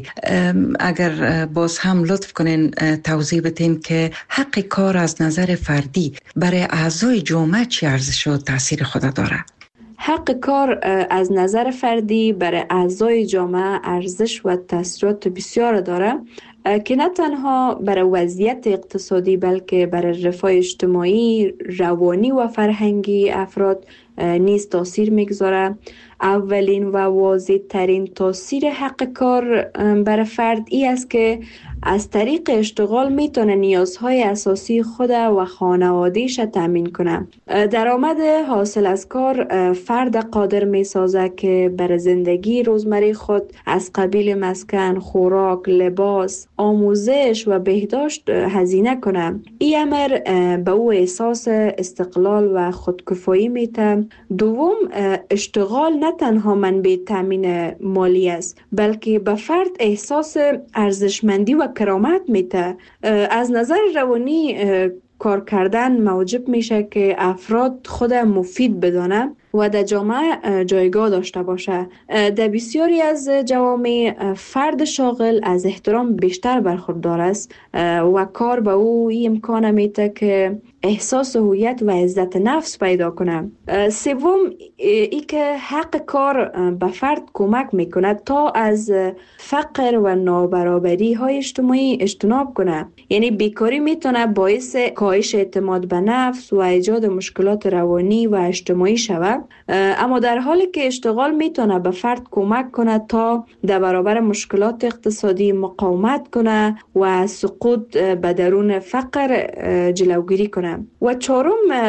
اگر باز هم لطف کنین توضیح بدین که حق کار از نظر فردی برای اعضای جامعه چه ارزش و تاثیر خود داره؟ حق کار از نظر فردی برای اعضای جامعه ارزش و تاثیرات بسیار داره که نه تنها برای وضعیت اقتصادی بلکه برای رفاه اجتماعی، روانی و فرهنگی افراد نیز تاثیر میگذاره. اولین و واضح ترین تاثیر حق کار برای فرد ای است که از طریق اشتغال میتونه نیازهای اساسی خود و خانوادهش تامین کنه. درآمد حاصل از کار فرد قادر میسازه که بر زندگی روزمره خود از قبیل مسکن، خوراک، لباس، آموزش و بهداشت هزینه کنه. این امر به او احساس استقلال و خودکفایی میده. دوم، اشتغال نه تنها منبع تامین مالی است، بلکه به فرد احساس ارزشمندی و کرامت میده. از نظر روانی کار کردن موجب میشه که افراد خود مفید بدانه و در جامعه جایگاه داشته باشه. در بسیاری از جوامع فرد شاغل از احترام بیشتر برخوردار است و کار به او این امکان میده که احساس هویت و عزت نفس پیدا کنه. سوم، ای که حق کار به فرد کمک میکنه تا از فقر و نابرابری های اجتماعی اجتناب کنه. یعنی بیکاری میتونه باعث کاهش اعتماد به نفس و ایجاد مشکلات روانی و اجتماعی شود، اما در حالی که اشتغال میتونه به فرد کمک کنه تا در برابر مشکلات اقتصادی مقاومت کنه و سقوط به درون فقر جلوگیری کنه. و چهارم،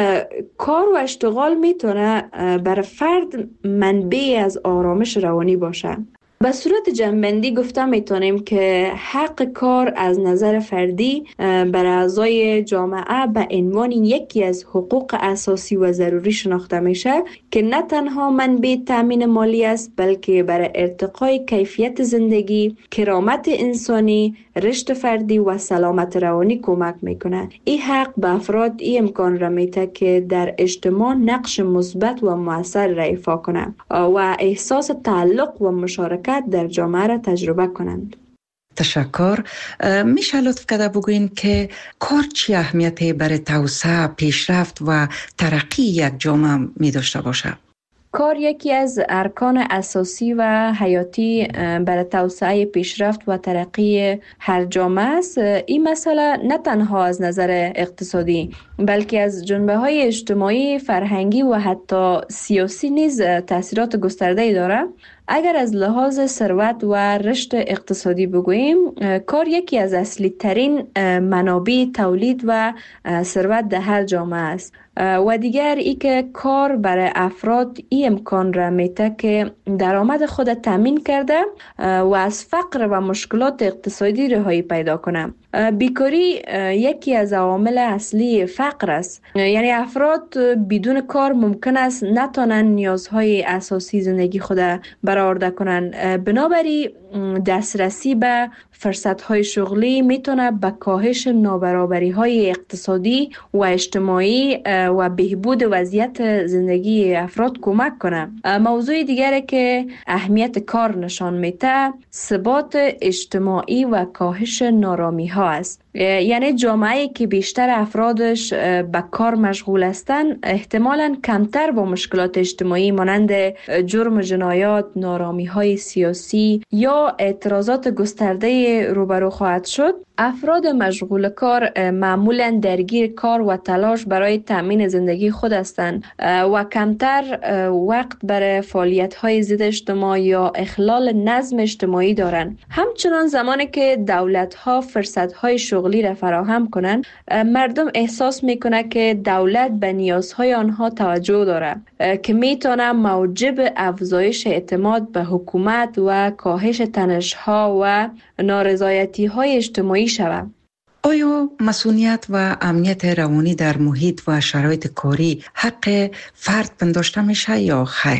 کار و اشتغال میتونه برای فرد منبع از آرامش روانی باشه. به صورت جنبندی گفته میتونیم که حق کار از نظر فردی بر اعضای جامعه به عنوان یکی از حقوق اساسی و ضروری شناخته میشه که نه تنها منبع تامین مالی است، بلکه برای ارتقای کیفیت زندگی، کرامت انسانی، رشد فردی و سلامت روانی کمک میکنه. این حق به افراد این امکان را میده که در اجتماع نقش مثبت و مؤثر را ایفا کنند و احساس تعلق و مشارکت در جامعه را تجربه کنند. تشکر. میشه لطف کرده بگوین که کار چی اهمیتی برای توسعه، پیشرفت و ترقی یک جامعه می داشته باشه؟ کار یکی از ارکان اساسی و حیاتی برای توسعه، پیشرفت و ترقی هر جامعه است. این مسئله نه تنها از نظر اقتصادی بلکه از جنبه‌های اجتماعی، فرهنگی و حتی سیاسی نیز تاثیرات گسترده‌ای دارد. اگر از لحاظ ثروت و رشد اقتصادی بگوییم، کار یکی از اصلی ترین منابع تولید و ثروت در هر جامعه است. و دیگر ای که کار برای افراد این امکان را میده که درآمد خود تامین کرده و از فقر و مشکلات اقتصادی رهایی پیدا کنه. بیکاری یکی از عوامل اصلی فقر است. یعنی افراد بدون کار ممکن است نتوانند نیازهای اساسی زندگی خود برآورده کنند. بنابراین دسترسی به فرصت‌های شغلی میتونه به کاهش نابرابری‌های اقتصادی و اجتماعی و بهبود وضعیت زندگی افراد کمک کنه. موضوع دیگری که اهمیت کار نشان میده، ثبات اجتماعی و کاهش نارامی‌ها است. یعنی جامعه‌ای که بیشتر افرادش به کار مشغول هستند احتمالاً کمتر با مشکلات اجتماعی مانند جرم و جنایات، نارامی‌های سیاسی یا اعتراضات گسترده روبرو خواهد شد. افراد مشغول کار معمولاً درگیر کار و تلاش برای تامین زندگی خود هستند و کمتر وقت برای فعالیت‌های ضد اجتماع یا اخلال نظم اجتماعی دارند. همچنان زمانی که دولت‌ها فرصت‌های شغلی را فراهم کنند، مردم احساس می‌کنند که دولت به نیازهای آنها توجه دارد که می‌تواند موجب افزایش اعتماد به حکومت و کاهش تنش‌ها و نارضایتی‌های اجتماعی شود. آیا مسئولیت و امنیت روانی در محیط و شرایط کاری حق فرد پنداشته میشه یا خیر؟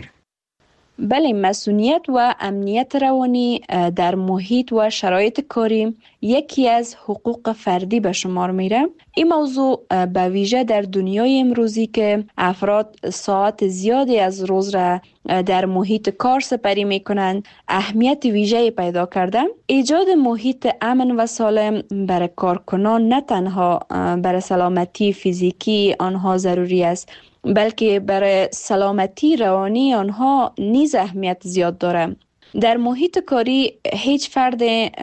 بله، مسئولیت و امنیت روانی در محیط و شرایط کاری یکی از حقوق فردی به شمار میره. این موضوع به ویژه در دنیای امروزی که افراد ساعت زیادی از روز را در محیط کار سپری میکنند اهمیت ویژه‌ای پیدا کرده. ایجاد محیط امن و سالم برای کارکنان نه تنها برای سلامتی فیزیکی آنها ضروری است، بلکه برای سلامتی روانی آنها نیز اهمیت زیاد دارد. در محیط کاری هیچ فرد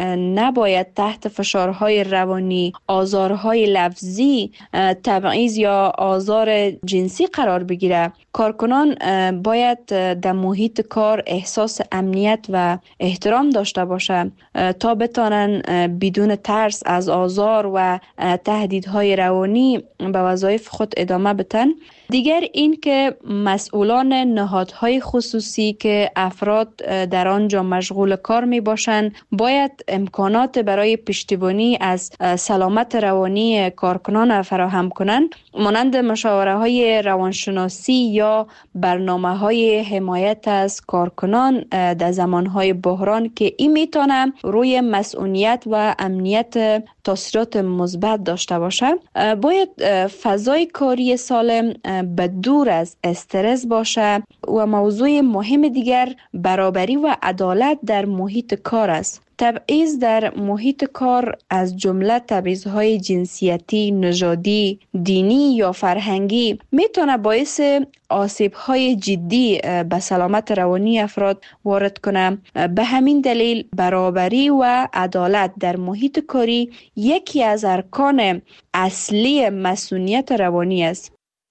نباید تحت فشارهای روانی، آزارهای لفظی، تبعیض یا آزار جنسی قرار بگیره. کارکنان باید در محیط کار احساس امنیت و احترام داشته باشه تا بتانن بدون ترس از آزار و تهدیدهای روانی به وظایف خود ادامه بدن. دیگر این که مسئولان نهادهای خصوصی که افراد در آنجا مشغول کار می باشند باید امکانات برای پشتیبانی از سلامت روانی کارکنان فراهم کنند، مانند مشاوره های روانشناسی یا برنامه های حمایت از کارکنان در زمانهای بحران که این میتونه روی مسئولیت و امنیت تاثیرات مثبت داشته باشه. باید فضای کاری سالم به دور از استرس باشه و موضوع مهم دیگر برابری و عدالت در محیط کار است. تبعیض در محیط کار از جمله تبعیض‌های جنسیتی، نژادی، دینی یا فرهنگی میتونه باعث آسیب‌های جدی به سلامت روانی افراد وارد کنه. به همین دلیل برابری و عدالت در محیط کاری یکی از ارکان اصلی مسئولیت روانی است.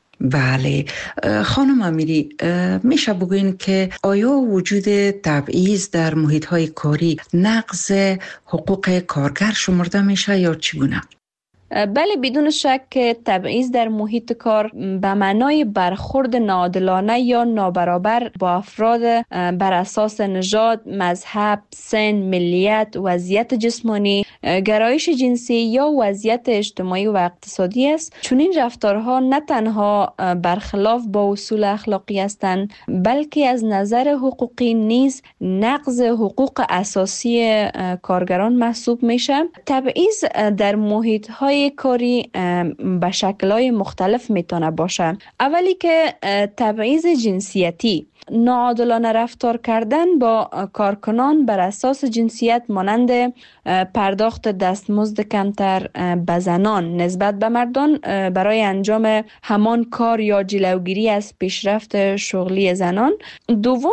بله خانم امیری، میشه بگوین که آیا وجود تبعیض در محیط های کاری نقض حقوق کارگر شمرده میشه یا چگونه؟ بله، بدون شک تبعیض در محیط کار به معنای برخورد ناعادلانه یا نابرابر با افراد بر اساس نژاد، مذهب، سن، ملیت، وضعیت جسمانی، گرایش جنسی یا وضعیت اجتماعی و اقتصادی است. چون این رفتارها نه تنها برخلاف با اصول اخلاقی هستند، بلکه از نظر حقوقی نیز نقض حقوق اساسی کارگران محسوب میشه. تبعیض در محیط های کاری به شکل‌های مختلف میتونه باشه. اولی که تبعیض جنسیتی، ناعادلانه رفتار کردن با کارکنان بر اساس جنسیت مانند پرداخت دستمزد کمتر به زنان نسبت به مردان برای انجام همان کار یا جلوگیری از پیشرفت شغلی زنان. دوم،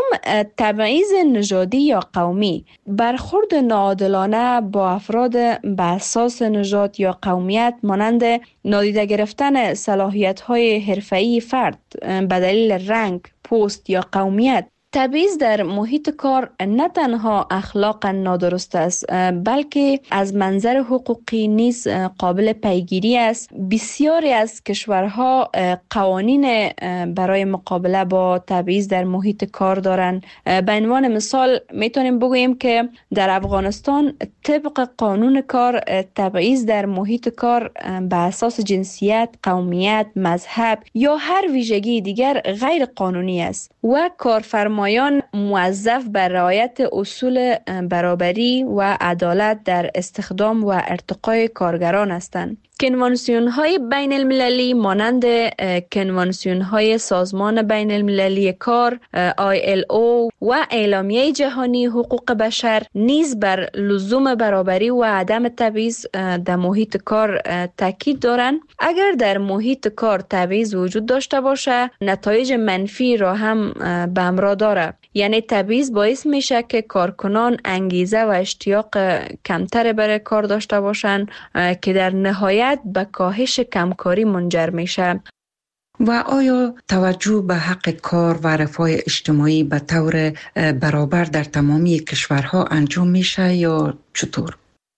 تبعیض نژادی یا قومی، برخورد ناعادلانه با افراد به اساس نژاد یا قومیت مانند نادیده گرفتن صلاحیت‌های حرفه‌ای فرد به دلیل رنگ، پوست یا قومیت. تبعیض در محیط کار نه تنها اخلاقا نادرست است، بلکه از منظر حقوقی نیز قابل پیگیری است. بسیاری از کشورها قوانین برای مقابله با تبعیض در محیط کار دارند. به عنوان مثال میتونیم بگوییم که در افغانستان طبق قانون کار تبعیض در محیط کار به اساس جنسیت، قومیت، مذهب یا هر ویژگی دیگر غیر قانونی است و کارفرما مایان موظف بر رعایت اصول برابری و عدالت در استخدام و ارتقای کارگران هستند. کنوانسیون های بین المللی مانند کنوانسیون های سازمان بین المللی کار آی ال او و اعلامیه جهانی حقوق بشر نیز بر لزوم برابری و عدم تبعیض در محیط کار تاکید دارند. اگر در محیط کار تبعیض وجود داشته باشه، نتایج منفی را هم به همراه داره. یعنی تبعیض باعث میشه که کارکنان انگیزه و اشتیاق کمتر برای کار داشته باشند که در نهایت به کاهش کمکاری منجر میشه. و آیا توجه به حق کار و رفاه اجتماعی به طور برابر در تمامی کشورها انجام میشه یا چطور؟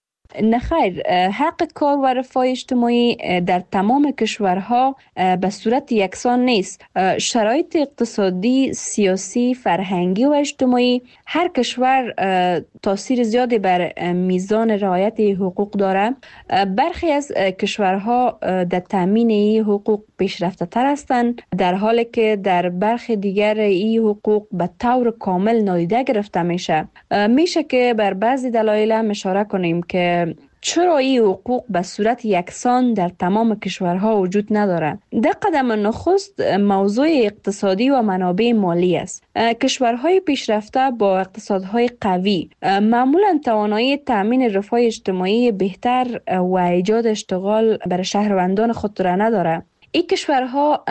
نه خیر، حق کار و رفاه اجتماعی در تمام کشورها به صورت یکسان نیست. شرایط اقتصادی، سیاسی، فرهنگی و اجتماعی هر کشور تاثیر زیادی بر میزان رعایت حقوق داره. برخی از کشورها در تامین این حقوق پیشرفته تر هستند، در حالی که در برخی دیگر این حقوق به طور کامل نادیده گرفته میشه. میشه که بر بعضی دلایل اشاره کنیم که چرا این حقوق به صورت یکسان در تمام کشورها وجود نداره. در قدم نخست موضوع اقتصادی و منابع مالی است. کشورهای پیشرفته با اقتصادهای قوی معمولا توانایی تامین رفاه اجتماعی بهتر و ایجاد اشتغال برای شهروندان خود را نداره. این کشورها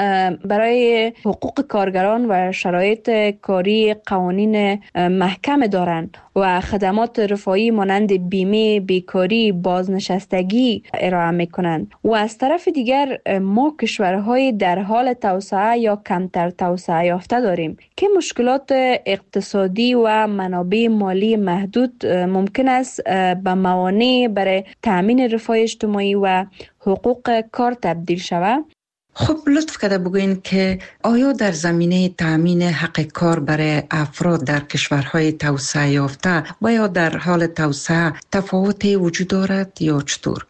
برای حقوق کارگران و شرایط کاری قوانین محکم دارند و خدمات رفاهی مانند بیمه، بیکاری، بازنشستگی ارائه میکنند. و از طرف دیگر ما کشورهای در حال توسعه یا کمتر توسعه یافته داریم که مشکلات اقتصادی و منابع مالی محدود ممکن است به موانع برای تامین رفاه اجتماعی و حقوق کار تبدیل شود. خب لطف کرده بگوین که آیا در زمینه تامین حق کار برای افراد در کشورهای توسعه یافته و یا در حال توسعه تفاوتی وجود دارد یا چطور؟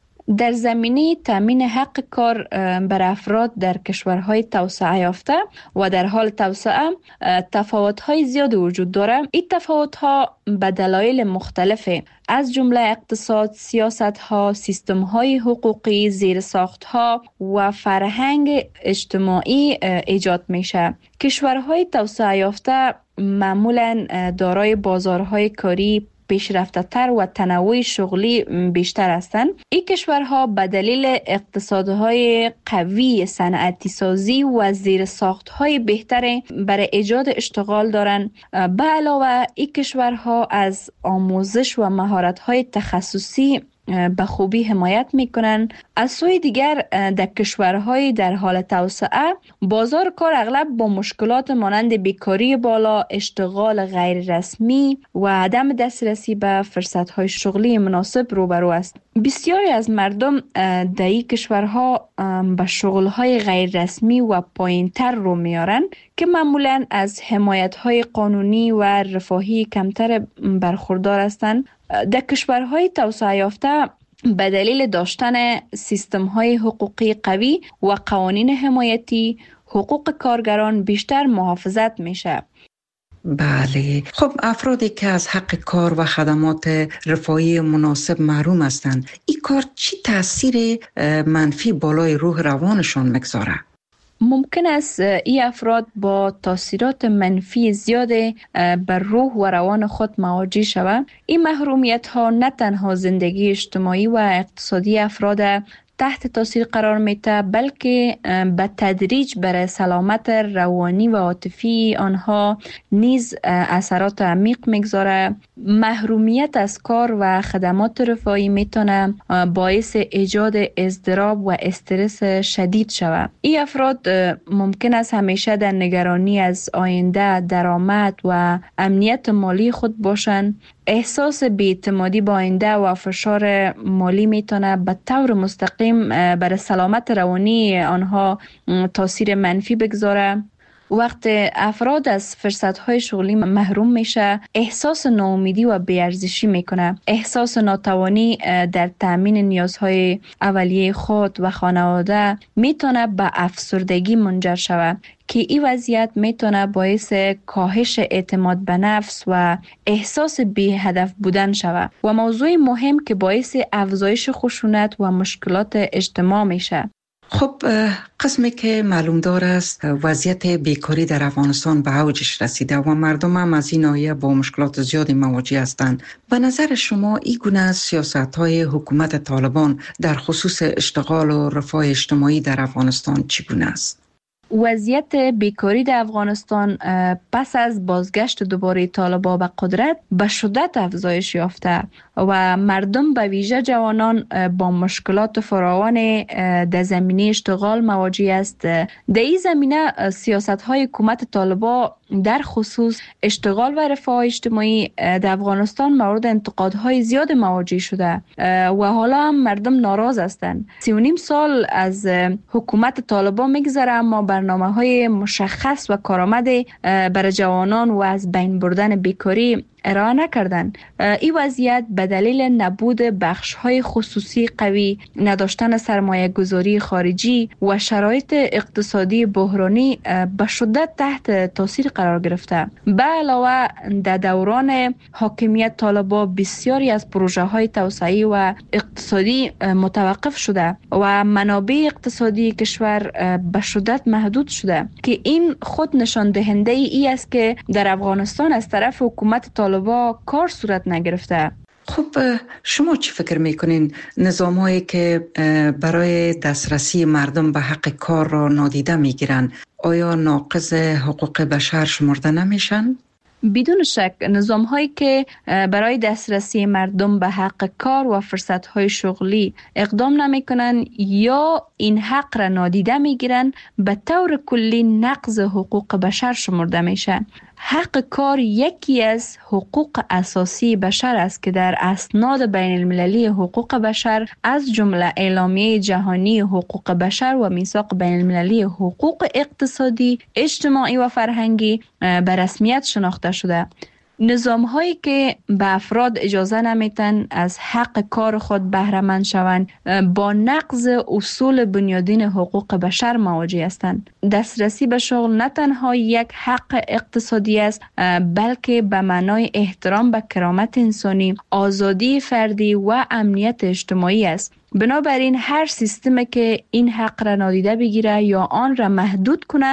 در زمینه تامین حق کار بر افراد در کشورهای توسعه یافته و در حال توسعه تفاوت‌های زیاد وجود دارد. این تفاوت‌ها به دلایل مختلفه، از جمله اقتصاد، سیاست‌ها، سیستم‌های حقوقی، زیرساخت‌ها و فرهنگ اجتماعی ایجاد میشه. کشورهای توسعه یافته معمولاً دارای بازارهای کاری پیشرفته تر و تنوع شغلی بیشتر هستند. این کشورها به دلیل اقتصادهای قوی، صنعتی سازی و زیرساختهای بهتر برای ایجاد اشتغال دارند. به علاوه این کشورها از آموزش و مهارت‌های تخصصی به خوبی حمایت میکنند. از سوی دیگر در کشورهای در حال توسعه بازار کار اغلب با مشکلات مانند بیکاری بالا، اشتغال غیر رسمی و عدم دسترسی به فرصتهای شغلی مناسب روبرو است. بسیاری از مردم در این کشورها به شغلهای غیر رسمی و پایینتر رو میارن که معمولاً از حمایت‌های قانونی و رفاهی کمتر برخوردار هستند. در کشورهای توسعه یافته به دلیل داشتن سیستم‌های حقوقی قوی و قوانین حمایتی، حقوق کارگران بیشتر محافظت میشه. بله، خب افرادی که از حق کار و خدمات رفاهی مناسب محروم هستند، این کار چی تاثیر منفی بالای روح روانشان میگذاره؟ ممکن است این افراد با تاثیرات منفی زیاد بر روح و روان خود مواجه شوند. این محرومیت ها نه تنها زندگی اجتماعی و اقتصادی افراد تحت تاثیر قرار میده، بلکه به تدریج بر سلامت روانی و عاطفی آنها نیز اثرات عمیق میگذاره. محرومیت از کار و خدمات رفاهی میتونه باعث ایجاد اضطراب و استرس شدید شود. این افراد ممکن است همیشه در نگرانی از آینده، درآمد و امنیت مالی خود باشند. احساس بی‌اعتمادی با آینده و فشار مالی میتونه به طور مستقیم بر سلامت روانی آنها تاثیر منفی بگذاره. وقت افراد از فرصت‌های شغلی محروم میشه، احساس ناامیدی و بی‌ارزشی میکنه. احساس ناتوانی در تامین نیازهای اولیه خود و خانواده میتونه به افسردگی منجر شود که این وضعیت میتونه باعث کاهش اعتماد به نفس و احساس بی هدف بودن شود و موضوع مهم که باعث افزایش خشونت و مشکلات اجتماع میشه. خب قسمی که معلوم دار است وضعیت بیکاری در افغانستان به اوجش رسیده و مردم هم از این ناحیه با مشکلات زیادی مواجه هستند. به نظر شما این گونه سیاست‌های حکومت طالبان در خصوص اشتغال و رفاه اجتماعی در افغانستان چگونه است؟ وضعیت بیکاری در افغانستان پس از بازگشت دوباره طالبان به قدرت به شدت افزایش یافته و مردم به ویژه جوانان با مشکلات فراوان در زمینه اشتغال مواجه است. در این زمینه سیاست‌های حکومت طالبان در خصوص اشتغال و رفاه اجتماعی در افغانستان مورد انتقادهای زیاد مواجه شده و حالا هم مردم ناراض هستند. سی و نیم سال از حکومت طالبان میگذره اما برنامه‌های مشخص و کارآمد برای جوانان و از بین بردن بیکاری ارائه نکردند. این وضعیت به دلیل نبود بخش‌های خصوصی قوی، نداشتن سرمایه گذاری خارجی و شرایط اقتصادی بحرانی به شدت تحت تاثیر قرار گرفته. به علاوه در دوران حاکمیت طالبان بسیاری از پروژه‌های توسعه‌ای و اقتصادی متوقف شده و منابع اقتصادی کشور به شدت محدود شده که این خود نشان دهنده ای است که در افغانستان از طرف حکومت طالبان کار صورت نگرفته. خب شما چی فکر میکنین نظام هایی که برای دسترسی مردم به حق کار را نادیده میگیرن آیا ناقض حقوق بشر شمرده نمیشن؟ بدون شک نظام هایی که برای دسترسی مردم به حق کار و فرصت های شغلی اقدام نمی کنن یا این حق را نادیده می گیرن به طور کلی نقض حقوق بشر شمرده میشن. حق کار یکی از حقوق اساسی بشر است که در اسناد بین المللی حقوق بشر از جمله اعلامیه جهانی حقوق بشر و میثاق بین المللی حقوق اقتصادی، اجتماعی و فرهنگی به رسمیت شناخته شده. نظام هایی که به افراد اجازه نمیتن از حق کار خود بهره مند شوند با نقض اصول بنیادین حقوق بشر مواجه هستند. دسترسی به شغل نه تنها یک حق اقتصادی است بلکه به معنای احترام به کرامت انسانی، آزادی فردی و امنیت اجتماعی است. بنابراین هر سیستمی که این حق را نادیده بگیره یا آن را محدود کنه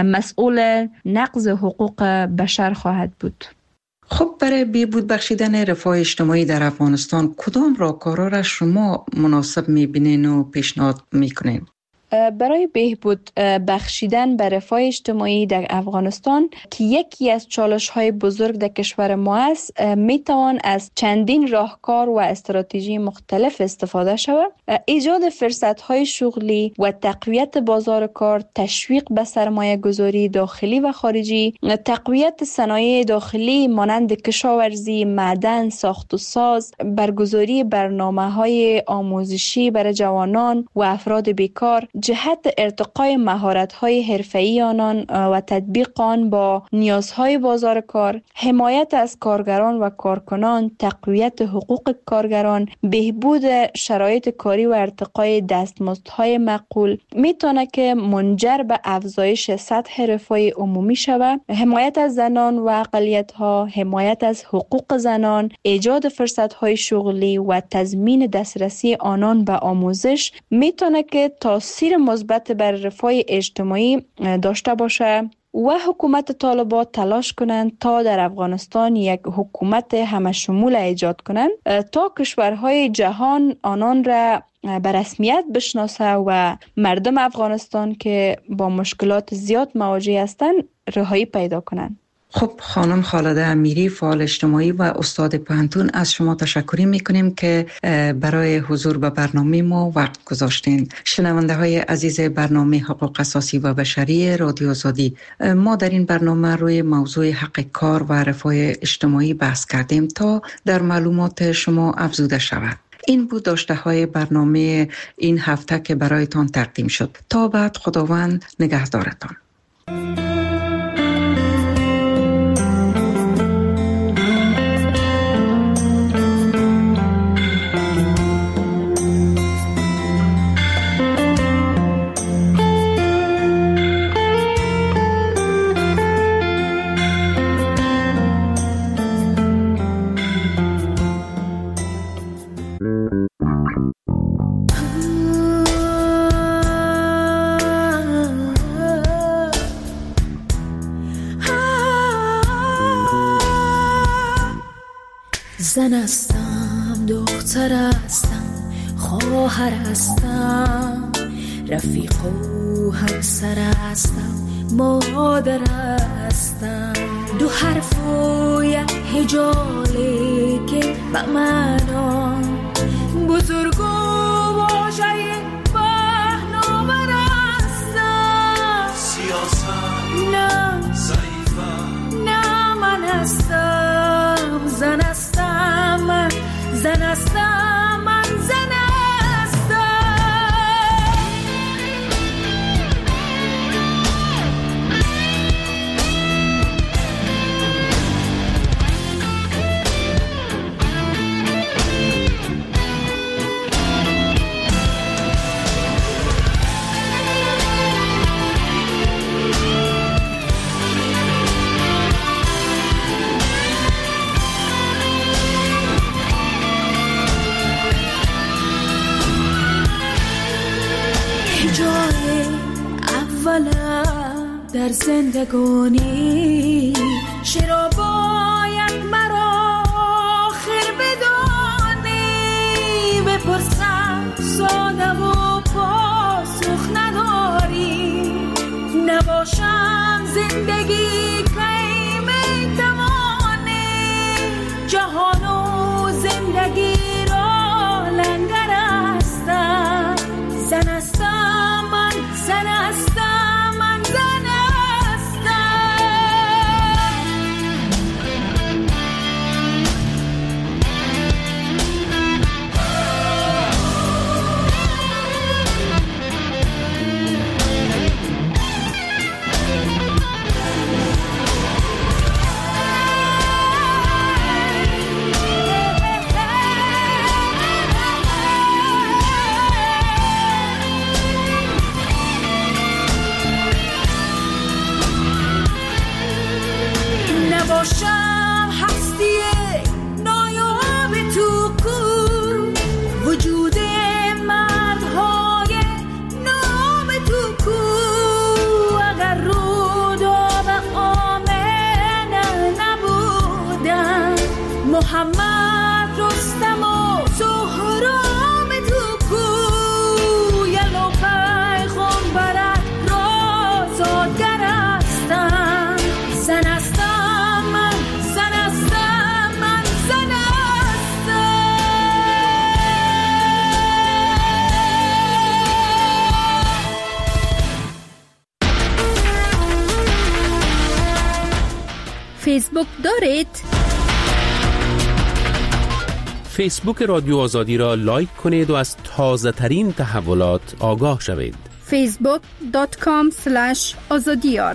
مسئول نقض حقوق بشر خواهد بود. خب برای بهبود بخشیدن رفاه اجتماعی در افغانستان کدام راهکارها را شما مناسب می‌بینین و پیشنهاد می‌کنین؟ برای بهبود بخشیدن به رفاه اجتماعی در افغانستان که یکی از چالش‌های بزرگ در کشور ما است، میتوان از چندین راهکار و استراتژی مختلف استفاده شود. ایجاد فرصت‌های شغلی و تقویت بازار کار، تشویق به سرمایه گذاری داخلی و خارجی، تقویت صنایع داخلی مانند کشاورزی، معدن، ساخت و ساز، برگزاری برنامه‌های آموزشی برای جوانان و افراد بیکار، جهت ارتقای مهارت‌های حرفه‌ای آنان و تطبیق آن با نیازهای بازار کار، حمایت از کارگران و کارکنان، تقویت حقوق کارگران، بهبود شرایط کاری و ارتقای دستمزدهای معقول میتونه که منجر به افزایش سطح رفاه عمومی شود. حمایت از زنان و اقلیت‌ها، حمایت از حقوق زنان، ایجاد فرصت‌های شغلی و تضمین دسترسی آنان به آموزش میتونه که تاثیر مثبت بر رفاه اجتماعی داشته باشه و حکومت طالبان تلاش کنند تا در افغانستان یک حکومت همه شمول ایجاد کنند تا کشورهای جهان آنان را به رسمیت بشناسه و مردم افغانستان که با مشکلات زیاد مواجه هستند رهایی پیدا کنند. خب خانم خالده امیری، فعال اجتماعی و استاد پوهنتون، از شما تشکر میکنیم که برای حضور به برنامه ما وقت گذاشتین. شنونده های عزیز برنامه حقوق اساسی و بشری رادیو آزادی، ما در این برنامه روی موضوع حق کار و رفاه اجتماعی بحث کردیم تا در معلومات شما افزوده شود. این بود داشته های برنامه این هفته که برایتان تقدیم شد. تا بعد، خداوند نگهدارتان. زن هستم، دختر هستم، خواهر هستم، رفیق و همسر هستم، مادر هستم. دو حرف و یک هجاله که به معنا بزرگ و واژه پهناور هستم. سیاست نه ضعیفم، نه من هستم زن هستم، من زن هستم، من زن هستم. جای اولم در زندگانی چرا باید مرا آخر بدانی؟ ساده و پاسخ نداری، نباشم زندگی کی میتوانی جهان و زندگی را لنگر هستم. زن هستم من، زن هستم من، زن هستم. نباشم هستی نایاب تو کو، وجود مردهای نام تو کو. اگر رود آب آمنه نبودن، محمد رستم و سهرام تو کو. یلو پیغمبرت را زادگر هستم. زن هستم من، زن هستم من، زن هستم. فیسبوک دارید؟ فیسبوک رادیو آزادی را لایک کنید و از تازه ترین تحولات آگاه شوید. فیسبوک دات کام سلش آزادیار.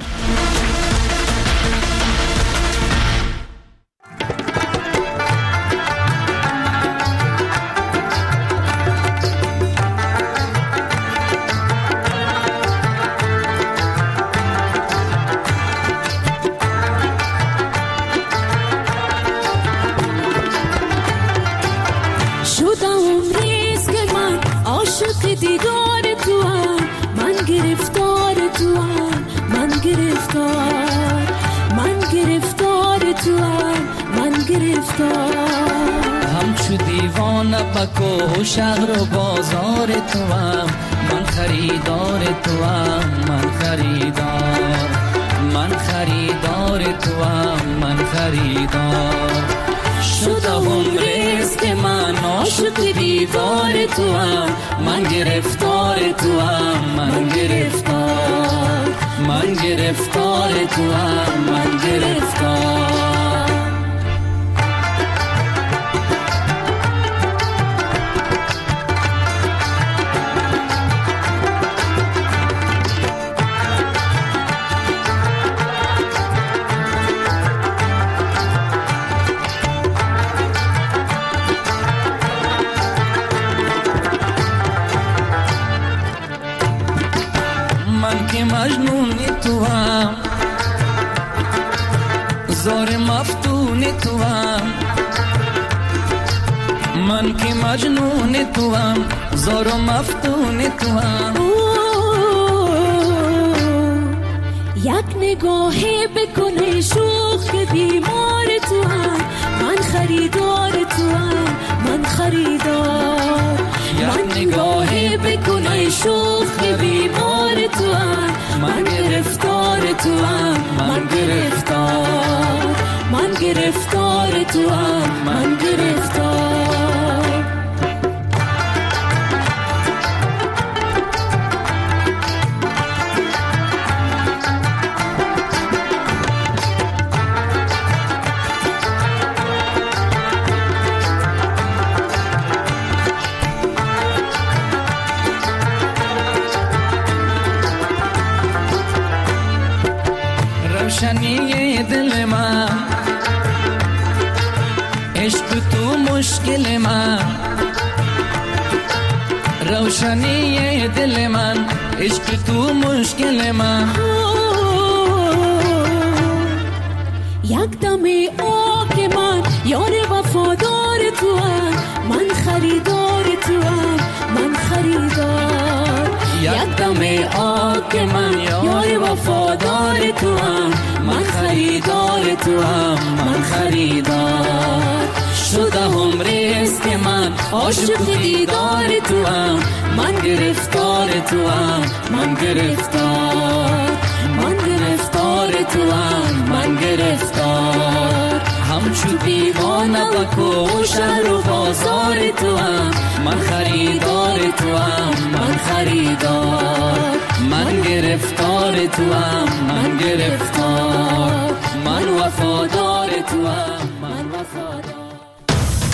دیدار تو هم، من گرفتار تو هم، من گرفتار، من گرفتار تو هم، من گرفتار. همچو دیوانه بکو شهر و بازار تو هم، من خریدار تو هم، من خریدار، من خریدار تو هم، من خریدار. شده عمریست که من عاشق دیوار تو هم، من گرفتار تو هم، من گرفتار، من گرفتار تو هم، من گرفتار. مجنون تو هم، زار مفتون تو هم، من که مجنون تو هم، زار مفتون تو هم. یک نگاهی بکنه شوخ بیمار تو هم، من خریدار تو هم، من خریدار. یک نگاهی بکنه شوخ بیمار تو هم، من گرفتار تو هم، من گرفتار، من گرفتار تو هم، من گرفتار. روشنی دل من، عشق تو مشکل من. روشنی دل من، عشق تو مشکل من. یک دم آک من، یار وفادار تو هم، من خریدار تو هم، من خریدار. یک دم آک من، یار وفادار تو هم، من خریدار تو هم، من خریدار. شده هم ریست من عاشق دیدار تو هم من گرفتار تو هم من گرفتار من گرفتار تو هم من گرفتار همچو دیوانه بکو شهر و بازار تو هم من خریدار تو هم من خریدار من گرفتار تو هم من گرفتار من وفادار تو هم